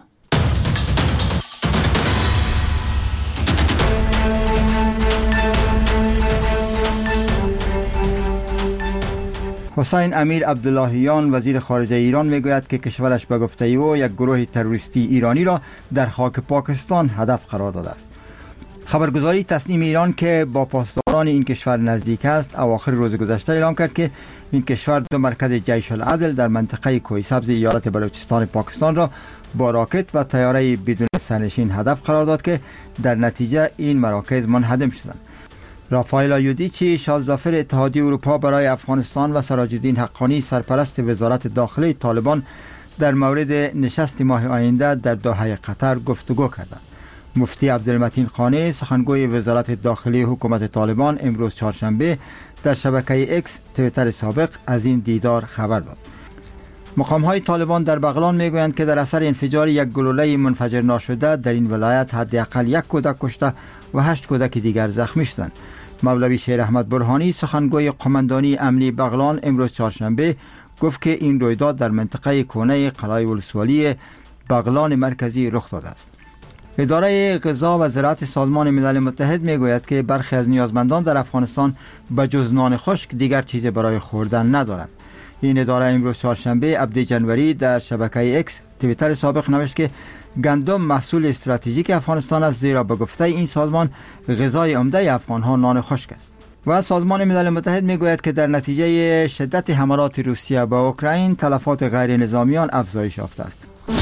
حسین امیر عبداللهیان وزیر خارجه ایران میگوید که کشورش به گفته او یک گروه تروریستی ایرانی را در خاک پاکستان هدف قرار داده است. خبرگزاری تسنیم ایران که با پاسداران این کشور نزدیک است اواخر روز گذشته اعلام کرد که این کشور دو مرکز جیش العدل در منطقه کوه سبز ایالت بلوچستان پاکستان را با راکت و طیاره بدون سرنشین هدف قرار داد که در نتیجه این مراکز منهدم شدند. رافائل آیودیچی شازدافر اتحادیه اروپا برای افغانستان و سراج الدین حقانی سرپرست وزارت داخلی طالبان در مورد نشست ماه آینده در دوحه قطر گفتگو کردند. مفتی عبدالمتین خانی سخنگوی وزارت داخلی حکومت طالبان امروز چهارشنبه در شبکه اکس توییتر سابق از این دیدار خبر داد. مقام‌های طالبان در بغلان میگویند که در اثر انفجار یک گلوله منفجر ناشده در این ولایت حداقل 1 کودک کشته و 8 کودک دیگر زخمی شدند. مولوی شیر احمد برهانی سخنگوی قماندانی امنی بغلان امروز چهارشنبه گفت که این رویداد در منطقه کونه قلعه ولسوالی بغلان مرکزی رخ داده است. اداره غذا و زراعت سازمان ملل متحد میگوید که برخی از نیازمندان در افغانستان به جز نان خشک دیگر چیزی برای خوردن ندارند. این اداره امروز چهارشنبه 7 جنوری در شبکه اکس توییتر سابق نوشت که گندم محصول استراتژیک افغانستان است، زیرا به گفته این سازمان غذای عمده افغانها نان خشک است. و سازمان ملل متحد میگوید که در نتیجه شدت حملات روسیه به اوکراین تلفات غیر نظامیان افزایش یافته است.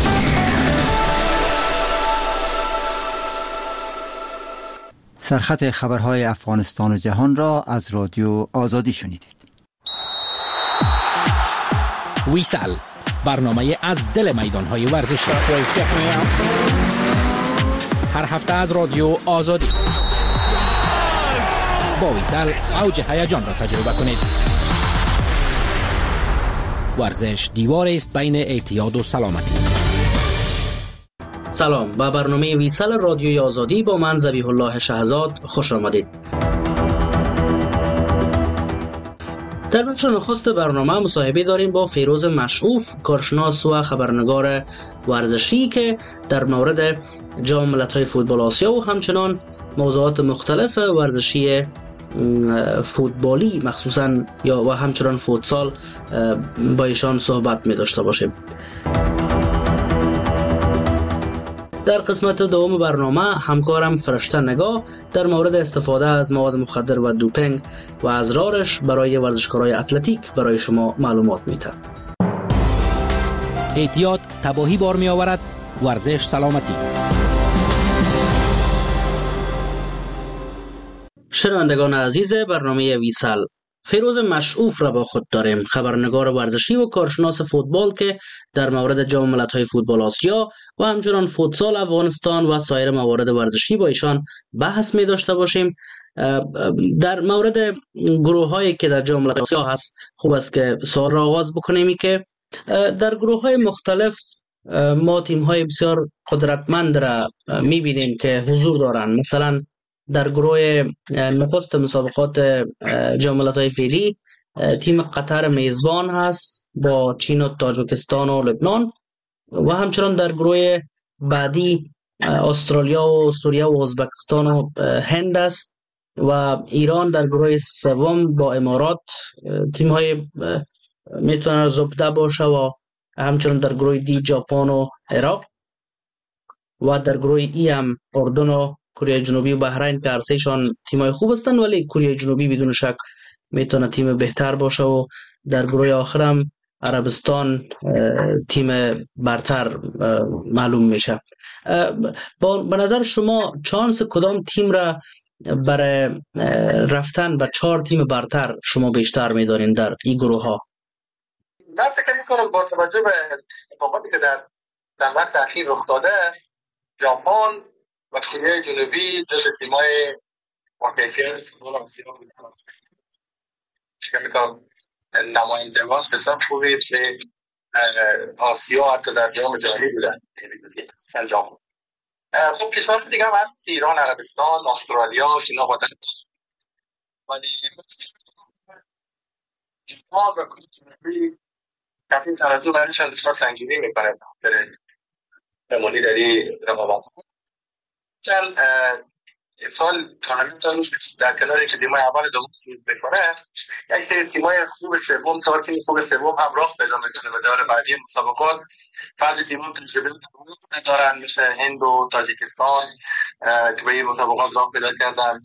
سرخط خبرهای افغانستان و جهان را از رادیو آزادی شنیدید. ویسال، برنامه از دل میدانهای ورزشی، هر هفته از رادیو آزادی. با ویسال اوج هیجان را تجربه کنید. ورزش دیوار است بین اعتیاد و سلامتی. سلام، با برنامه ویسال رادیوی آزادی با من ذبیح الله شهزاد خوش آمدید. در بخش نخست برنامه مصاحبه داریم با فیروز مشعوف، کارشناس و خبرنگار ورزشی که در مورد جام ملت‌های فوتبال آسیا و همچنان موضوعات مختلف ورزشی فوتبالی مخصوصاً و همچنان فوتسال با ایشان صحبت می داشته باشیم. در قسمت دوم برنامه همکارم فرشته نگاه در مورد استفاده از مواد مخدر و دوپینگ و اضرارش برای ورزشکارای اتلتیک برای شما معلومات میده. اعتیاد تباهی بار می آورد، ورزش سلامتی. شنوندگان عزیز برنامه ویسال، فیروز مشعوف را با خود داریم، خبرنگار ورزشی و کارشناس فوتبال که در مورد جام ملت‌های فوتبال آسیا و همچنان فوتسال افغانستان و سایر موارد ورزشی با ایشان بحث می داشته باشیم. در مورد گروه‌هایی که در جام ملت‌های آسیا هست خوب است که سوال را آغاز بکنیم که در گروه‌های مختلف ما تیم‌های بسیار قدرتمند را می‌بینیم که حضور دارند. مثلا در گروه نخست مسابقات جام ملت‌های فعلی تیم قطر میزبان هست با چین و تاجیکستان و لبنان و همچنان در گروه بعدی استرالیا و سوریه و ازبکستان و هند است و ایران در گروه سوم با امارات تیم‌های میتونه زبده باشه و همچنین در گروه دی ژاپن و عراق و در گروه ای هم اردن و کره جنوبی و بحرین که هرسهشان تیم‌های خوب هستند، ولی کره جنوبی بدون شک میتونه تیم بهتر باشه و در گروه آخر هم عربستان تیم برتر معلوم میشه. به نظر شما چانس کدام تیم را برای رفتن به 4 تیم برتر شما بیشتر میدارین در این گروه ها؟ من فکر میکنم با توجه به اتفاقاتی که در وقت اخیر رخ داده، ژاپن و کره جنوبی جز تیم‌های با کیفیت فوتبال آسیا بودن. فکر میکنم نمایندگان بسیار خوبی به آسیا حتی در جام جهانی بودن. مثلا ژاپن. خب کشورهای دیگه هم هست، ایران، عربستان، استرالیا، اینا بودن. ولی ژاپن و کره جنوبی کسی ترازو برایشان بسیار سنگینی میکنه در امانی در این رقابت. چند سال تورنمنت در کنار اینکه تیم‌های اول دوم صعود بکنه، یک سری تیم‌های خوب سوم، 4 تیم خوب سوم هم راه پیدا میکنه به دور بعدی مسابقات. بعضی تیم‌ها تجربه دارن مثل هند و تاجیکستان که به این مسابقات راه پیدا کردن.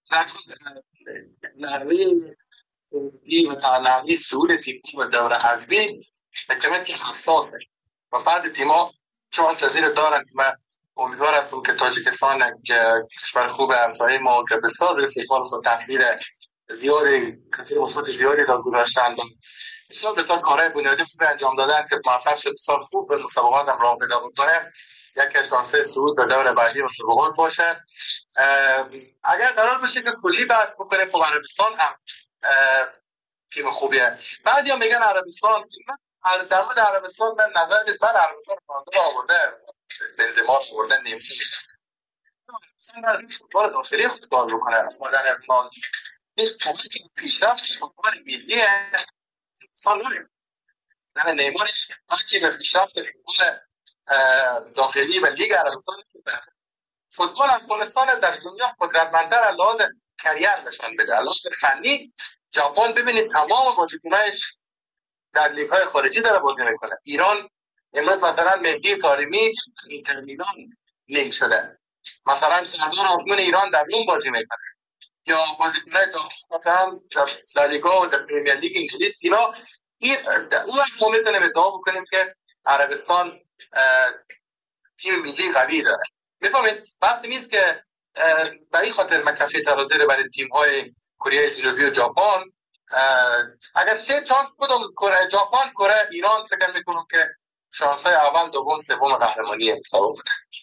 نحوه و نحوه صعود تیم‌ها به دور حذفی که حساسه و بعضی تیم‌ها چانس زیر دارن که من امیدوار هستم که تاجیکستان کشور خوب همسایه ما که بسیار فوتبال خود تاثیر زیادی مثبت زیادی داد گذاشتن، بسیار کارهای بنیادی خوب انجام دادن که موفق شد بسیار خوب به مسابقات هم راه پیدا بکنه. یک شانس صعود به دور بعدی مسابقات باشه. اگر قرار باشه که کلی بحث بکنه، خب عربستان هم تیم خوبیه. بعضیا میگن عربستان، در مورد عربستان من نظر میاد بعد عربستان رونالدو آورده، بنزما آورده، نیمه مثلا فوتبال داخلی فوتبال رو کنه. مادر ارمان هیچ کمکی پیشرفت فوتبال ملی سال نمیم. نه نیمارش کمکی به پیشرفت فوتبال داخلی و لیگ عربستان نمی‌کنه. فوتبال افغانستان در دنیا قدرتمندتر از لحاظ کریر نشان بده. از لحاظ فنی ژاپن ببینید تمام بازیکنایش در لیگ‌های خارجی داره بازی میکنه. ایران امروز مثلا مهدی طارمی اینتر میلان لینک شده، مثلا سردار آزمون ایران در روم بازی میکنه، یا بازیکن‌های مثلا لالیگا و در پرمیر لیگ انگلیس. اینا اون وقت ما میتونیم ادعا بکنیم که عربستان تیم ملی قوی داره. میفهمید بحث نیست که برای خاطر مکافی ترازی رو برای تیم‌های کره جنوبی و ژاپن اگر 3 چانس بدم کره ژاپن کره ایران فکر میکنم که شانس‌های اول دوم سوم قهرمانی مسابقه.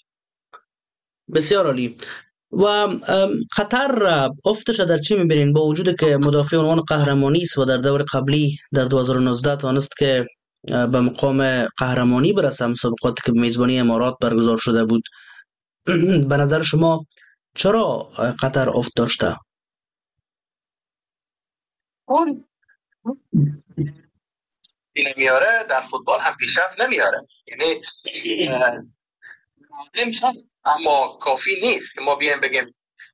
بسیار عالی. و قطر افتش در چی میبینین با وجود که مدافع عنوان قهرمانی است و در دور قبلی در 2019 توانست که به مقام قهرمانی برسه مسابقاتی که به میزبانی امارات برگزار شده بود، به نظر شما چرا قطر افت داشته؟ اون نمیاره در فوتبال هم پیشرفت نمیاره، یعنی اما کافی نیست که ما بیایم بگیم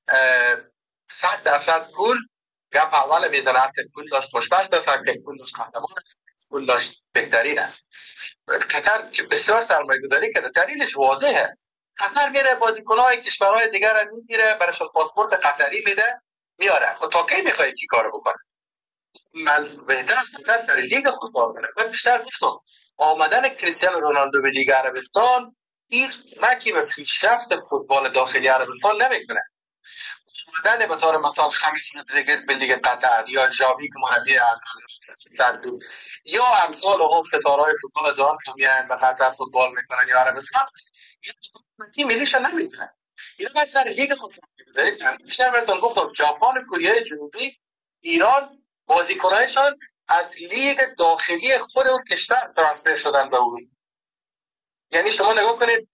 100% پول گپ اول میزنه، هر کس پول داشت خوشبخت است، هر کس پول داشت قهرمان است، پول داشت بهترین است. قطر که بسیار سرمایه گذاری کرده، دلیلش واضحه. قطر میره بازیکن‌های کشورهای دیگر رو میگیره، براشون پاسپورت قطری میده میاره. خب تا کی میخوای کی کارو بکنه؟ من بهتر است قطر سر لیگ فوتبال کنه. من بیشتر گفتم آمدن کریستیانو رونالدو به لیگ عربستان هیچ کمکی به پیشرفت فوتبال داخلی عربستان نمیکنه. آمدن به طور مثال خمیس رودریگز به لیگ قطر یا ژاوی که مربی صدو یا امثال هم ستاره‌های فوتبال جهان که میان به قطر فوتبال میکنن یا عربستان، تیم ملیش نمیکنه. اینا باید سر لیگ خودشون بذارید. بیشتر براتون گفتم ژاپن، کره جنوبی، ایران بازیکنایشان از لیگ داخلی خود اون کشور ترانسفر شدن به اون. یعنی شما نگاه کنید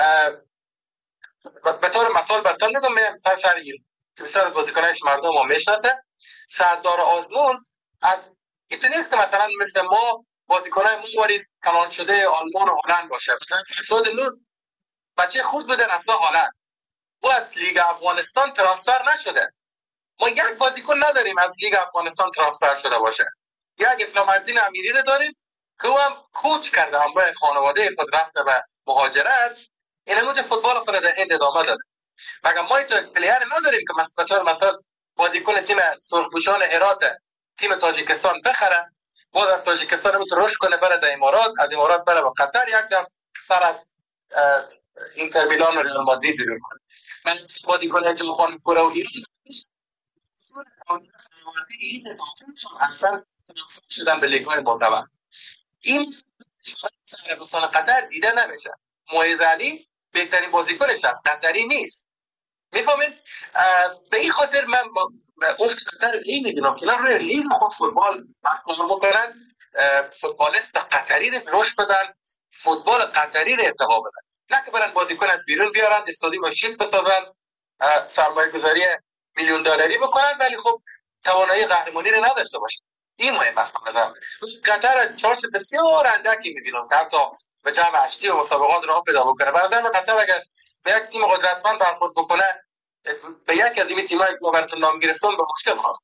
به طور مثال براتون میگم، من سر ایران که بسیار از بازیکنایش مردم ما میشناسه، سردار آزمون از این نیست که مثلا مثل ما بازیکنای ما وارد کلان شده آلمان و هلند باشه. مثلا فرشاد نور بچه خود بوده رفته هلند، او از لیگ افغانستان ترانسفر نشده، ما یک بازیکن نداریم از لیگ افغانستان ترانسفر شده باشه. یک اسلام الدین امیری رو داریم که او هم کوچ کرده، همراه خانواده خود رفته به مهاجرت، این همونجا فوتبال خود در هند ادامه داده. مگر ما تو پلیر نداریم که مثلا بازیکن تیم سرخپوشان هرات تیم تاجیکستان بخره، بعد از تاجیکستان رو رشد کنه بره در امارات، از امارات بره به قطر، یک دم سر از اینتر میلان و ریال مادرید بیرون کنه. من بازیکن ژاپن، کره و ایران صورت این داخلشون اصلا ترانسفر شدن به لیگ‌های معتبر. این سر عربستان قطر دیده نمیشه. معیز علی بهترین بازیکنش است، قطری نیست. میفهمین؟ به این خاطر من افت قطر این میدونم که روی لیگ خود فوتبال برقرار بکنن، فوتبالیست قطری رو رشد بدن، فوتبال قطری رو ارتقا بدن، نه که برن بازیکن از بیرون بیارن استادیوم شیک بسازن، سرمایه گذاری میلیون دلاری بکنن ولی خب توانایی قهرمانی رو نداشته باشن. این مهم است. قطر چانس بسیار اندکی می‌بینم که حتی به جام هشتی و مسابقات راه پیدا بکنه. بعضی وقت قطر اگر به یک تیم قدرتمند برخورد بکنه، به یک از این تیم‌های که براتون نام گرفتم به مشکل خواهد.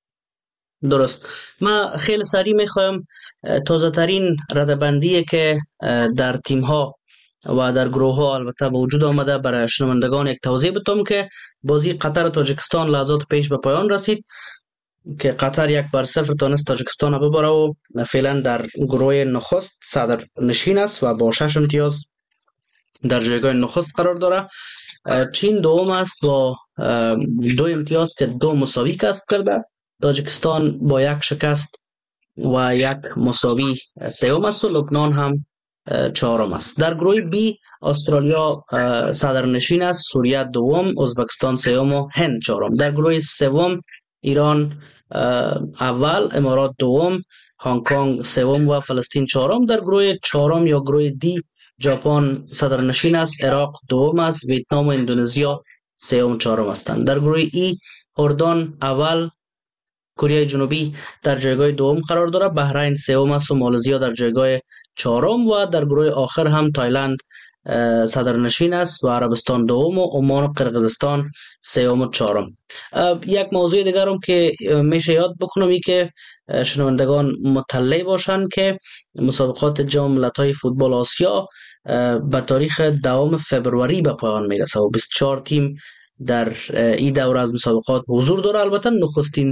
درست. من خیلی سریع میخوایم تازه ترین ردبندی که در تیم‌ها و در گروه ها البته به وجود آمده برای شنوندگان یک توضیح بدم که بازی قطر و تاجیکستان لحظات پیش به پایان رسید که قطر 1-0 تانست تاجیکستان ببره و فعلا در گروه نخست صدر نشین است و با 6 امتیاز در جایگاه نخست قرار داره. چین دوم است با 2 امتیاز که 2 مساوی کسب کرده. تاجیکستان با 1 شکست و 1 مساوی سوم است و لبنان هم 4م است. در گروه بی استرالیا صدرنشین است، سوریه دوم، ازبکستان سوم و هند 4م. در گروه سوم ایران اول، امارات دوم، هنگ کنگ سوم و فلسطین 4م. در گروه 4م یا گروه دی ژاپن صدرنشین است، عراق دوم است، ویتنام و اندونزیا سوم و 4م هستند. در گروه ای اردن اول، کره جنوبی در جایگاه دوم قرار داره، بحرین سوم است و مالزیا در جایگاه 4م و در گروه آخر هم تایلند صدرنشین است و عربستان دوم و عمان و قرقیزستان سوم و 4م. یک موضوع دیگرم که میشه یاد بکنم این که شنوندگان مطلع باشند که مسابقات جام ملت‌های فوتبال آسیا به تاریخ 2 فبروری به پایان میرسه و 24 تیم در این دوره از مسابقات حضور داره. البته نخستین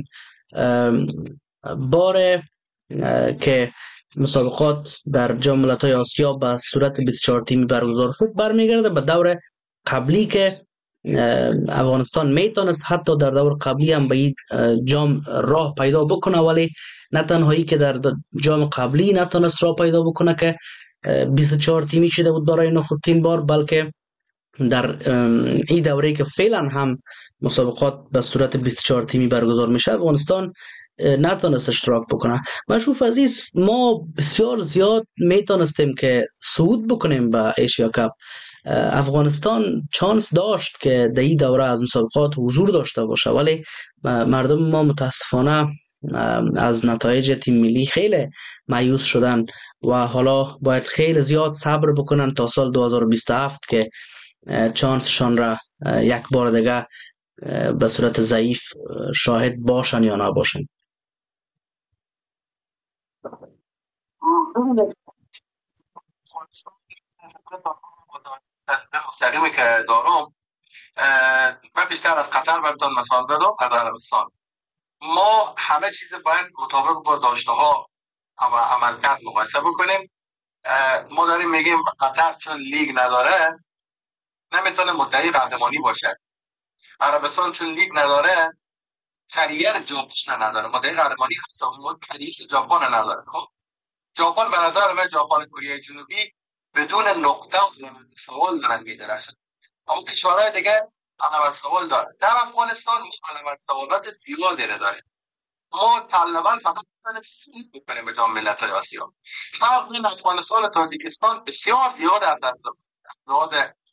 بار که مسابقات در جام ملت‌های آسیا به صورت 24 تیمی برگزار شد برمیگرده به دور قبلی که افغانستان میتونست حتی در دور قبلی هم به این جام راه پیدا بکنه، ولی نه تنهایی که در جام قبلی نتونست راه پیدا بکنه که 24 تیمی شده بود برای نخستین بار، بلکه در این دوره که فعلا هم مسابقات به صورت 24 تیمی برگزار میشه افغانستان نتونست اشتراک بکنه. مشروف عزیز، ما بسیار زیاد میتونستیم که صعود بکنیم به ایشیا کپ. افغانستان چانس داشت که در این دوره از مسابقات حضور داشته باشه، ولی مردم ما متاسفانه از نتایج تیم ملی خیلی مایوس شدن و حالا باید خیلی زیاد صبر بکنن تا سال 2027 که چانسشان را یک بار دیگه به صورت ضعیف شاهد باشن یا نباشن. مستقیمی که دارم من بیشتر از قطر براتون مثال زدم. از عربستان ما همه چیز باید مطابق با داشته ها عملکرد مقایسه بکنیم. ما داریم میگیم قطر چون لیگ نداره نمیتونه مدعی قهرمانی باشه. عربستان چون لیگ نداره کریر ژاپن نداره، مدعی قهرمانی هست اما کریر ژاپن نداره. خب ژاپن به نظر من، ژاپن کره جنوبی بدون نقطه و سوال دارن میدرسن، اما کشورهای دیگه علامت سوال داره. در افغانستان علامت سوالات زیادی داره. ما طالبان فقط صعود بکنیم به جام ملت‌های آسیا. فرق بین افغانستان و تاجیکستان بسیار زیاد است، از لحاظ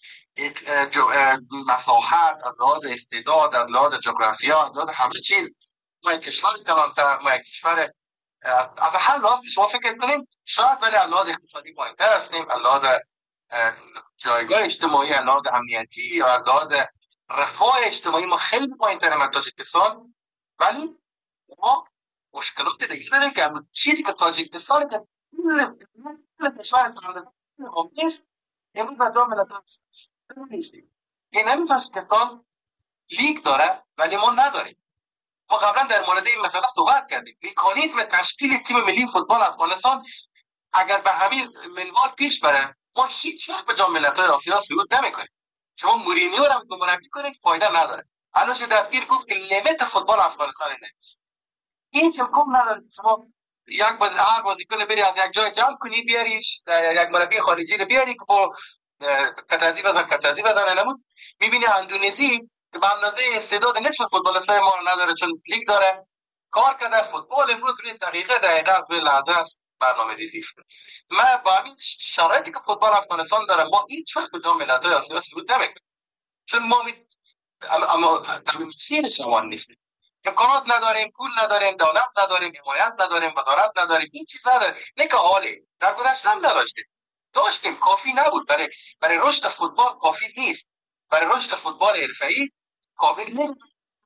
مساحت، از لحاظ استعداد، از لحاظ جغرافیا، از لحاظ همه چیز. ما یک کشور کلانتر، ما یک کشور از هر لحاظ که شما فکر کنیم شاید، ولی از لحاظ اقتصادی پایین‌تر هستیم، از لحاظ جایگاه اجتماعی، از لحاظ امنیتی، از لحاظ رفاه اجتماعی ما خیلی پایین‌تریم از تاجیکستان. ولی ما مشکلات دیگه داریم که چیزی که تاجیکستان که کشور نیست امروز در جام ملت‌های نیستیم. این همین تاجیکستان لیگ داره ولی ما نداریم. ما قبلا در مورد این مسئله صحبت کردیم. مکانیزم تشکیل تیم ملی فوتبال افغانستان اگر به همین منوال پیش بره ما هیچ وقت به جام ملت‌های آسیا صعود نمی‌کنیم. شما مورینیو رو به مربی کنید فایده نداره. الان چه دستگیر گفت که لیمیت فوتبال افغانستان نیست. این که کم نداره شما یک بازیکن بری از یک جای جمع کنی بیاریش یک مربی خارجی رو بیاری که با کتازی بزنه نمود می‌بینی اندونزی به اندازه استعداد نصف فوتبالیستای ما رو نداره چون لیگ داره کار کرده فوتبال امروز روی دقیقه از روی لحظه است برنامه ریزی شده. من با همین شرایطی که فوتبال افغانستان داره ما هیچ وقت به جام ملت‌های آسیا صعود نمی‌کنیم چون ما اما در مسیر شمال نیستیم. امکانات نداریم، پول نداریم، دولت نداریم، حمایت نداریم، وزارت نداریم، این چیز نداریم. نه که حالی در گذشته هم داشتیم کافی نبود برای رشد فوتبال کافی نیست. برای رشد فوتبال حرفه‌ای کافی نیست.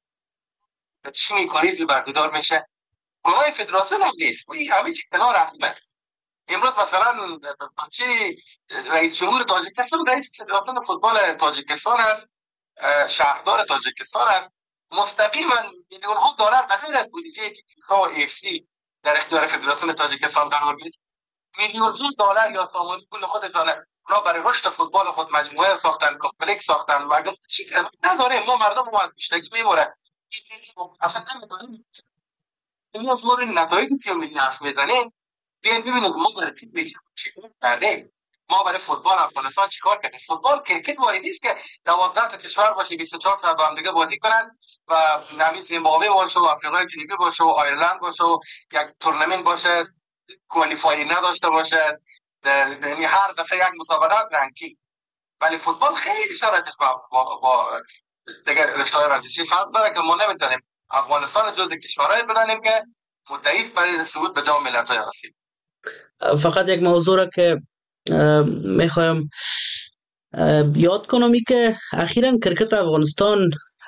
چی می‌کنید برگزار میشه؟ گناه فدراسیون هم نیست. این همه چی کنار رحم است. امروز مثلا بچه رئیس جمهور تاجیکستان رئیس فدراسیون فوتبال تاجیکستان است، شهردار تاجیکستان است، مستقیما میلیون ها دلار به غیر از بودجه فیفا و اف سی در اختیار فدراسیون تاجیکستان قرار میده. میلیون ها دلار یا سامانی پول خودشان را برای رشد فوتبال خود مجموعه ساختن، کمپلکس ساختن و اگر چی نداره ما مردم ما از بیشتگی میموره. اصلا نمیدونیم این از مورد نتایج تیم ملی حرف میزنیم. بیاین ببینید ما برای تیم ملی چیکار کردیم. ما برای فوتبال افغانستان چیکار کردیم. فوتبال کرکت واری نیست که 12 تا کشور باشه 24 ساعت با هم دیگه بازی کنن و نمی زیمبابوه باشه و آفریقای جنوبی باشه و آیرلند باشه و یک تورنمنت باشه کوالیفای نداشته باشه، یعنی هر دفعه یک مسابقه از رنکی. ولی فوتبال خیلی شرایطش با دیگر رشته‌های ورزشی فرق داره که ما نمیتونیم افغانستان جزو کشورهای بدانیم که مدعی برای صعود به جام ملت‌های آسیا. فقط یک موضوع را که میخوایم یاد کنم ای که اخیراً کرکت افغانستان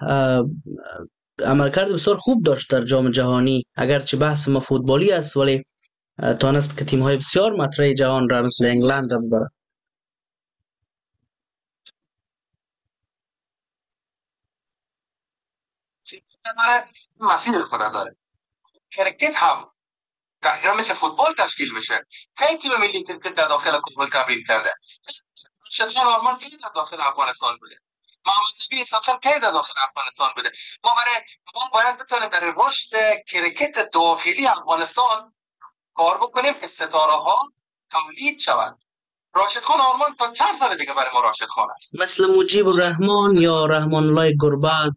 عملکرد بسیار خوب داشت در جام جهانی، اگرچه بحث ما فوتبالی است ولی توانست که تیم‌های بسیار مطرح جهان را مثل انگلند را ببرد. مسیر خود داره. کرکت هم تقریبا مثل فوتبال تشکیل میشه. کی تیم ملی کرکت در داخل کابل تمرین کرده؟ شرشان آرمان کی در داخل افغانستان بوده؟ محمد نبی اسحاقی کی در داخل افغانستان بوده؟ ما باید بتونیم در رشد کرکت داخلی افغانستان کار بکنیم که ستاره ها تولید شوند. راشد خان آرمان تا چند سال دیگه برای ما راشد خان است. مثل مجیب الرحمن یا رحمان الله گربت.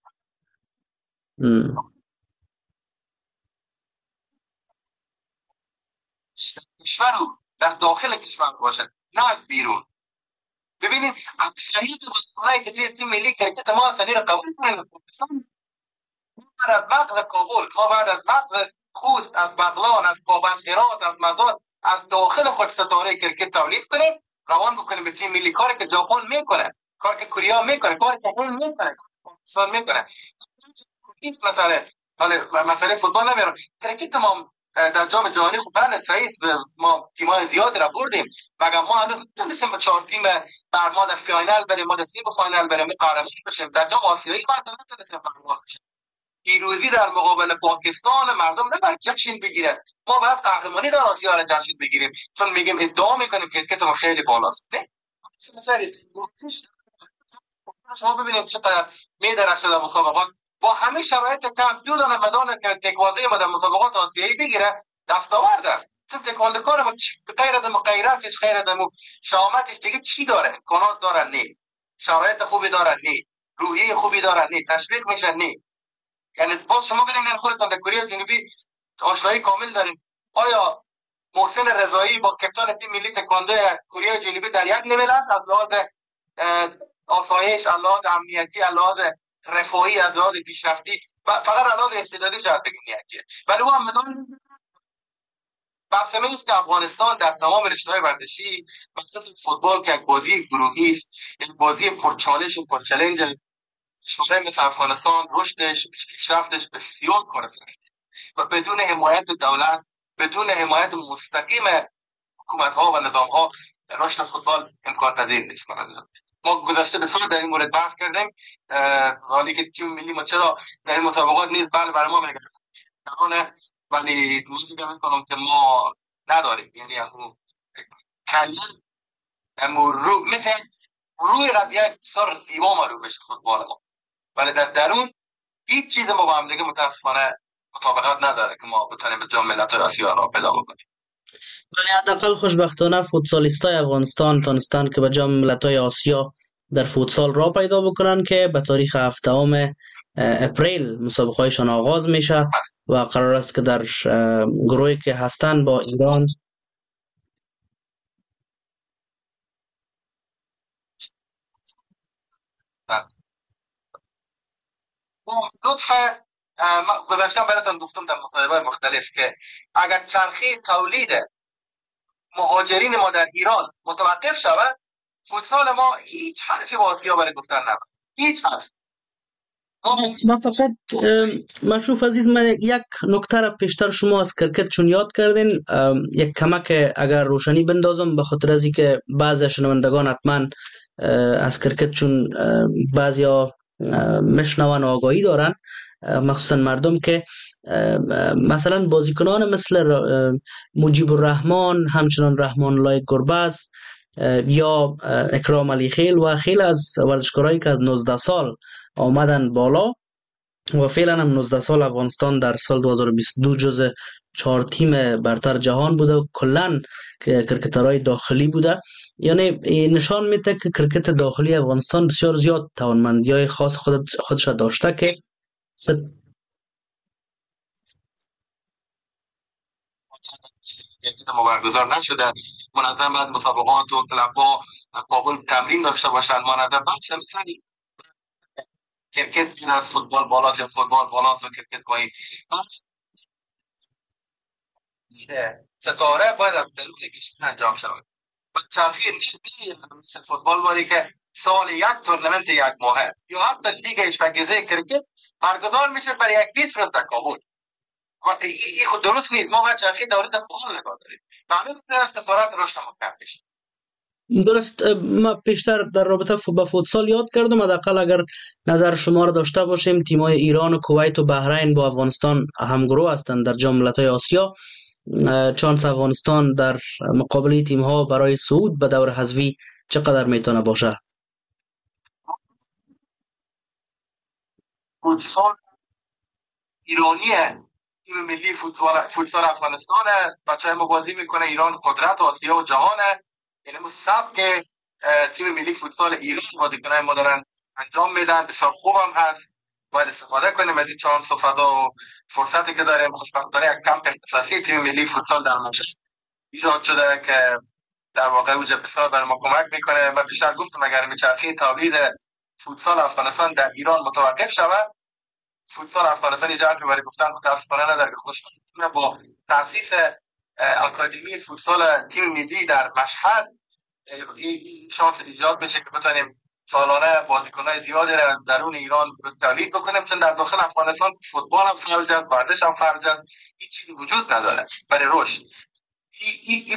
کشور رو در داخل کشور باشد نه از بیرون. ببینید اکثریت بازیکنایی که تیم ملی کرکت ما سنی را قبول کنند پاکستان بعد از مغز کابل، ما بعد از مغز خوست، از بغلان، از بابت هرات، از مزار از داخل خود ستاره کرکت تولید کنیم روان بکنیم به تیم ملی. کاری که ژاپن میکنه، کاری که کره میکنه، کاری که هند میکنه، پاکستان میکنه. این مسئله فوتبال نمیارم. کرکت ما در جام جهانی خوب رئیس ما تیم‌های زیاد را بردیم مگر ما الان نمی‌تونیم با 4 تیم بر ما در فینال بریم، ما در سه فینال بریم قهرمان بشیم. در جام آسیایی ما نمی‌تونیم قهرمان بشیم. پیروزی در مقابل پاکستان مردم نباید جشن بگیره، ما باید قهرمانی در آسیا را جشن بگیریم چون میگیم ادعا میکنیم کرکت ما خیلی بالاست. نه مسئله است. شما ببینید چقدر می‌درخشه در مسابقات با همه شرایط کم 2 دانه مدال که تکواندو ما در مسابقات آسیایی بگیره دستاورد است. چون تکواندوکار ما غیر از غیرتش، غیر از شامتش دیگه چی داره؟ امکانات داره نه، شرایط خوبی داره نه، روحیه خوبی داره نه، تشویق میشه نه. یعنی باز شما ببینید خودتون در کره جنوبی آشنایی کامل داریم. آیا محسن رضایی با کپتان تیم ملی تکواندو کره جنوبی در یک لول است از لحاظ آسایش، از لحاظ امنیتی، از لحاظ رفاهی، از لحاظ پیشرفتی و فقط از لحاظ استعدادی شاید بگیم یکیه، ولی او هم مدال بحث نیست که افغانستان در تمام رشته‌های ورزشی مخصوص فوتبال که یک بازی گروهی است، یک بازی پرچالش و پرچالش کشورهای مثل افغانستان رشدش، پیشرفتش بسیار کار سخته و بدون حمایت دولت، بدون حمایت مستقیم حکومت‌ها و نظام‌ها، رشد فوتبال امکان پذیر نیست. ما گذشته بسیار در این مورد بحث کردیم، حالی که تیم ملی ما چرا در این مسابقات نیست، بله برای ما میگه، ولی موضوع میکنم که ما نداریم، یعنی رو مثل روی قضیه بسیار زیبا معلوم بشه فوتبال ما، ولی در درون هیچ چیز ما با هم دیگه متاسفانه مطابقت نداره که ما بتونیم به جام ملت‌های آسیا را پیدا بکنیم. ولی حداقل خوشبختانه فوتسالیستای افغانستان تونستن که به جام ملت‌های آسیا در فوتسال را پیدا بکنن که به تاریخ 7 اپریل مسابقه‌هایشان آغاز میشه و قرار است که در گروهی که هستن با ایران لطفا گذاشتم براتون گفتم در مصاحبه‌های مختلف که اگر چرخه تولید مهاجرین ما در ایران متوقف شود، فوتسال ما هیچ حرفی با آسیا برای گفتن نداره، هیچ حرف. ما فقط مشروف عزیز، من یک نکته را پیشتر شما از کرکت چون یاد کردین، یک کمک اگر روشنی بندازم، به خاطر از اینکه بعضی شنوندگان حتما از کرکت چون بعضیا مشنون آگاهی دارن، مخصوصا مردم که مثلا بازیکنان مثل مجیب الرحمن، همچنان رحمان الله گربز یا اکرام علی خیل و خیلی از ورزشکارایی که از 19 سال آمدن بالا و فعلا هم 19 سال افغانستان در سال 2022 جز 4 تیم برتر جهان بوده و کلن کرکترهای داخلی بوده، یعنی نشان میده که کرکت داخلی افغانستان بسیار زیاد توانمندی‌های خاص خودش داشته که برگزار نشده، منظم بعد مسابقات و کلب‌ها قابل تمرین داشته باشن، منظم بحث مثلی کرکت از فوتبال بالاست یا فوتبال بالاست و کرکت پایین. ستاره باید از درون کشور انجام شود و چرخه دیگه مثل فوتبال باری که سال یک تورنمنت یک ماهه یا حتی لیگ اشپگیزه کرکت برگزار میشه برای یک 20 روز در کابل و این خود درست نیست. ما باید چرخه دوری در فوتبال نگاه داریم و همین است که سرعت رشد ما کم بشه. درست. ما پیشتر در رابطه با فوتسال یاد کردم، حداقل اگر نظر شما را داشته باشیم، تیم‌های ایران و کویت و بحرین با افغانستان همگروه هستند در جام ملت‌های آسیا. چانس افغانستان در مقابله تیم‌ها برای صعود به دور حذفی چقدر میتونه باشه؟ فوتسال ایرانیه، تیم ملی فوتسال افغانستان، بچه‌ها ما بازی میکنه، ایران قدرت آسیا و جهانه، یعنی سبک تیم ملی فوتسال ایران بازیکن‌های ما دارن انجام میدن، بسیار خوب هم هست، باید استفاده کنیم از این چانس و فضا و فرصتی که داریم. خوشبختانه یک کمپ اختصاصی تیم ملی فوتسال در مشهد ایجاد شده که در واقع اونجا بسیار برای ما کمک میکنه و بیشتر گفتم اگر چرخه تولید فوتسال افغانستان در ایران متوقف شود، فوتسال افغانستان ایجاد برای گفتن متاسفانه نداره که خوشبختانه با تأسیس اکادمی فوتسال تیم ملی در مشهد شانس ایجاد بشه که بتونیم سالانه بازیکن‌های زیادی را درون ایران تولید بکنیم، چون در داخل افغانستان فوتبال هم فرض است، ورزش هم فرض است، هیچ چیزی وجود نداره برای رشد. این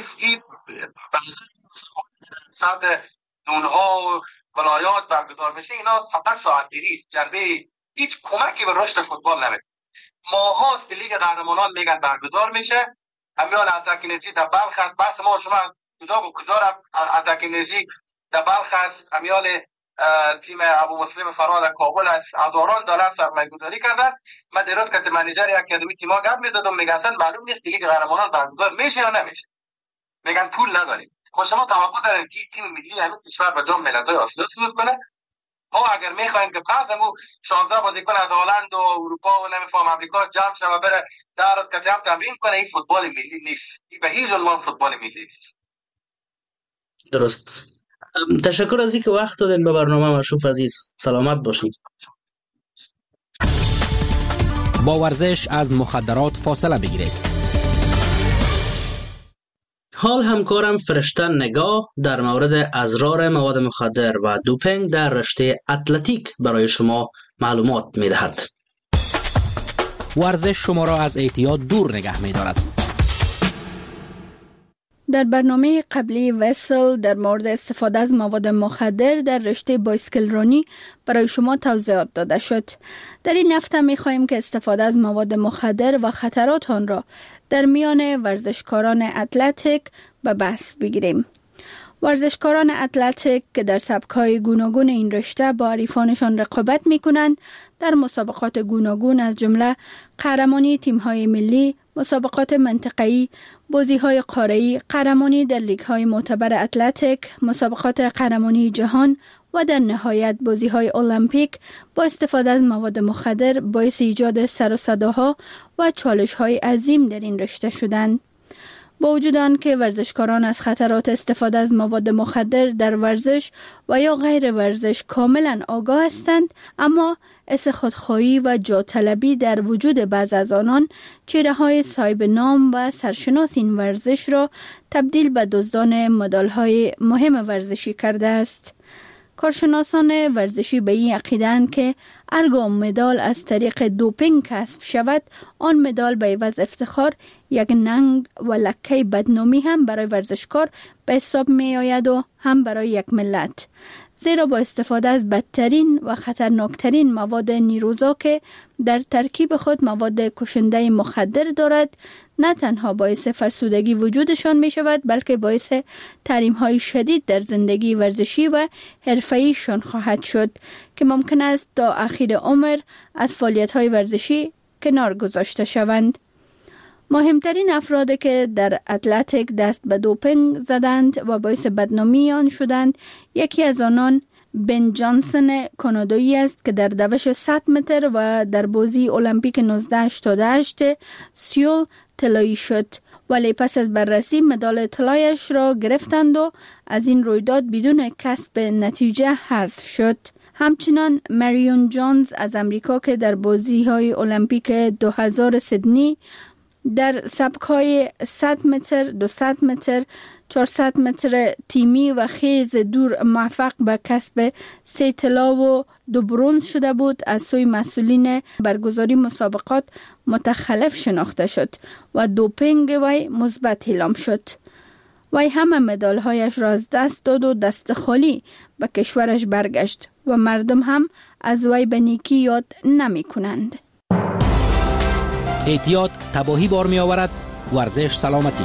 سطح نونها و ولایات برگزار بشه، اینا فقط ساعتگیری، جنبه هیچ کمکی به رشد فوتبال نمیده. ماهاست که لیگ قهرمانان میگن برگزار میشه، امیال اتک انرژی در بلخ است، بس ما شما کجا اتک انرژی در بلخ است، امیال تیم ابو مسلم فرا در کابل است، هزاران دلار سرمایه‌گذاری کردن. من دیروز که منیجر اکادمی تیم‌ها گپ می‌زدم، میگن اصلا معلوم نیست لیگ قهرمانان برگزار میشه یا نمیشه، میگن پول نداریم. خب شما توقع دارین که تیم ملی همین کشور به جام ملت‌های آسیا صعود کنه؟ ها اگر میخواین که پس همون 16 بازیکن از هلند و اروپا و نمیفهم امریکا جمع شه و بره در از کتاب تمرین کنه، این فوتبال ملی نیست، این به هیچ عنوان فوتبال ملی نیست. درست. تشکر از اینکه وقت دادین به برنامه. مشروف عزیز، سلامت باشید. با ورزش از مخدرات فاصله بگیرید. حال همکارم فرشته نگاه در مورد اضرار مواد مخدر و دوپینگ در رشته اتلتیک برای شما معلومات می دهد. ورزش شما را از اعتیاد دور نگه می دارد. در برنامه قبلی وسل در مورد استفاده از مواد مخدر در رشته بایسکل رانی برای شما توضیحات داده شد. در این هفته می خواهیم که استفاده از مواد مخدر و خطرات آن را در میان ورزشکاران اتلتیک به بحث بگیریم. ورزشکاران اتلتیک که در سبک‌های گوناگون این رشته با حریفانشان رقابت می‌کنند، در مسابقات گوناگون از جمله قهرمانی تیم‌های ملی، مسابقات منطقه‌ای، بازی‌های قاره‌ای، قهرمانی در لیگ‌های معتبر اتلتیک، مسابقات قهرمانی جهان و در نهایت بازی‌های المپیک با استفاده از مواد مخدر باعث ایجاد سر و صداها و چالش‌های عظیم در این رشته شدند. با وجود آن که ورزشکاران از خطرات استفاده از مواد مخدر در ورزش و یا غیر ورزش کاملا آگاه هستند، اما حس خودخواهی و جاطلبی در وجود بعض از آنان چهره‌های صاحب نام و سرشناس این ورزش را تبدیل به دزدان مدال‌های مهم ورزشی کرده است. کارشناسان ورزشی به این عقیده‌اند که هرگاه مدال از طریق دوپینگ کسب شود، آن مدال به عوض افتخار یک ننگ و لکه بدنامی هم برای ورزشکار به حساب می آید و هم برای یک ملت. زیرا با استفاده از بدترین و خطرناکترین مواد نیروزا که در ترکیب خود مواد کشنده مخدر دارد، نه تنها باعث فرسودگی وجودشان می شود، بلکه باعث تحریم‌های شدید در زندگی ورزشی و حرفه‌ایشان خواهد شد که ممکن است تا آخر عمر از فعالیت‌های ورزشی کنار گذاشته شوند. مهمترین افرادی که در اتلتیک دست به دوپینگ زدند و باعث بدنامی آن شدند، یکی از آنان بن جانسن کانادایی است که در دوش 100 متر و در بازی المپیک 1988 سیول طلایی شد، ولی پس از بررسی مدال طلایش را گرفتند و از این رویداد بدون کسب نتیجه حذف شد. همچنان مریون جونز از امریکا که در بازی‌های المپیک 2000 سیدنی در سبک‌های 100 متر، 200 متر، 400 متر تیمی و خیز دور موفق به کسب 3 طلا و 2 برنز شده بود، از سوی مسئولین برگزاری مسابقات متخلف شناخته شد و دوپینگ وی مثبت اعلام شد. وی همه مدال‌هایش را از دست داد و دست خالی به کشورش برگشت و مردم هم از وی به نیکی یاد نمی کنند. اعتیاد تباهی بار می آورد، ورزش سلامتی.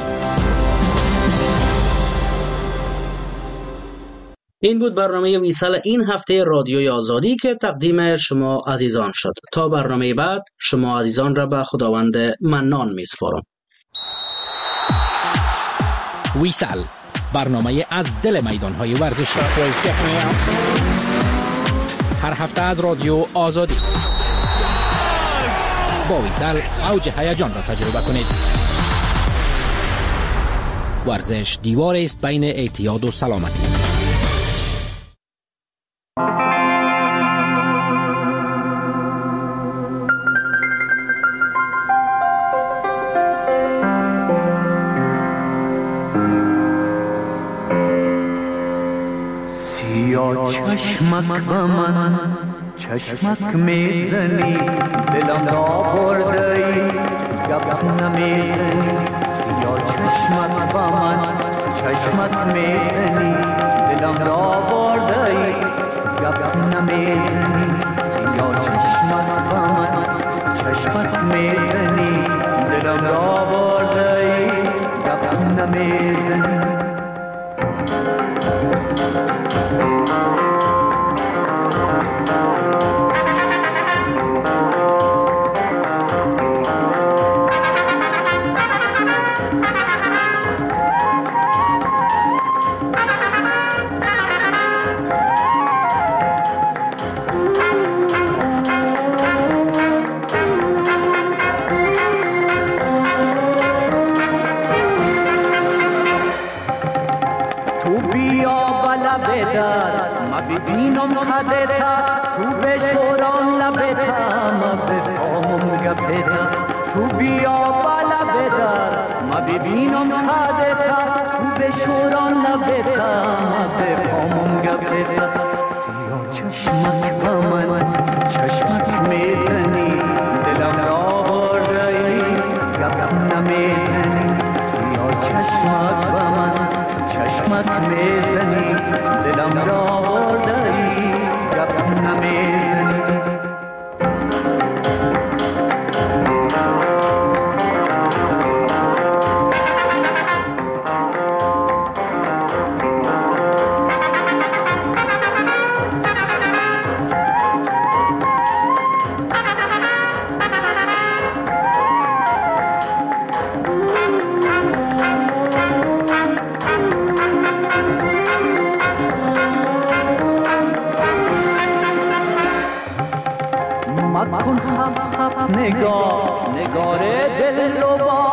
این بود برنامه ویسال این هفته رادیوی آزادی که تقدیم شما عزیزان شد. تا برنامه بعد شما عزیزان را به خداوند منان می سپارم. ویسال، برنامه از دل میدان‌های ورزشی. هر هفته از رادیو آزادی. با ویسال اوج هیجان را تجربه کنید. ورزش دیوار است بین اعتیاد و سلامتی. چشمک به من چشمک میزنی، دلم آورده ای گپ نمیزنی. یا چشمک به من چشمک میزنی، دلم آورده ای گپ نمیزنی. یا چشمک به من چشمک میزنی، دلم آورده ای گپ نمیزنی. ببینم خدتا تو بشوران لبتا، ما بفهمم گپتا. تو بیا بالا بدار ما ببینم خدتا بشوران لبتم بفهمم گپتم سیاه چشمک به من چشمک میزنی دلم را برده ای گپ نمیزنی سیاه چشمک به من چشمک میزنی دلم را برده ای گپ نمیزنی مکن خب خب نگار دل رو با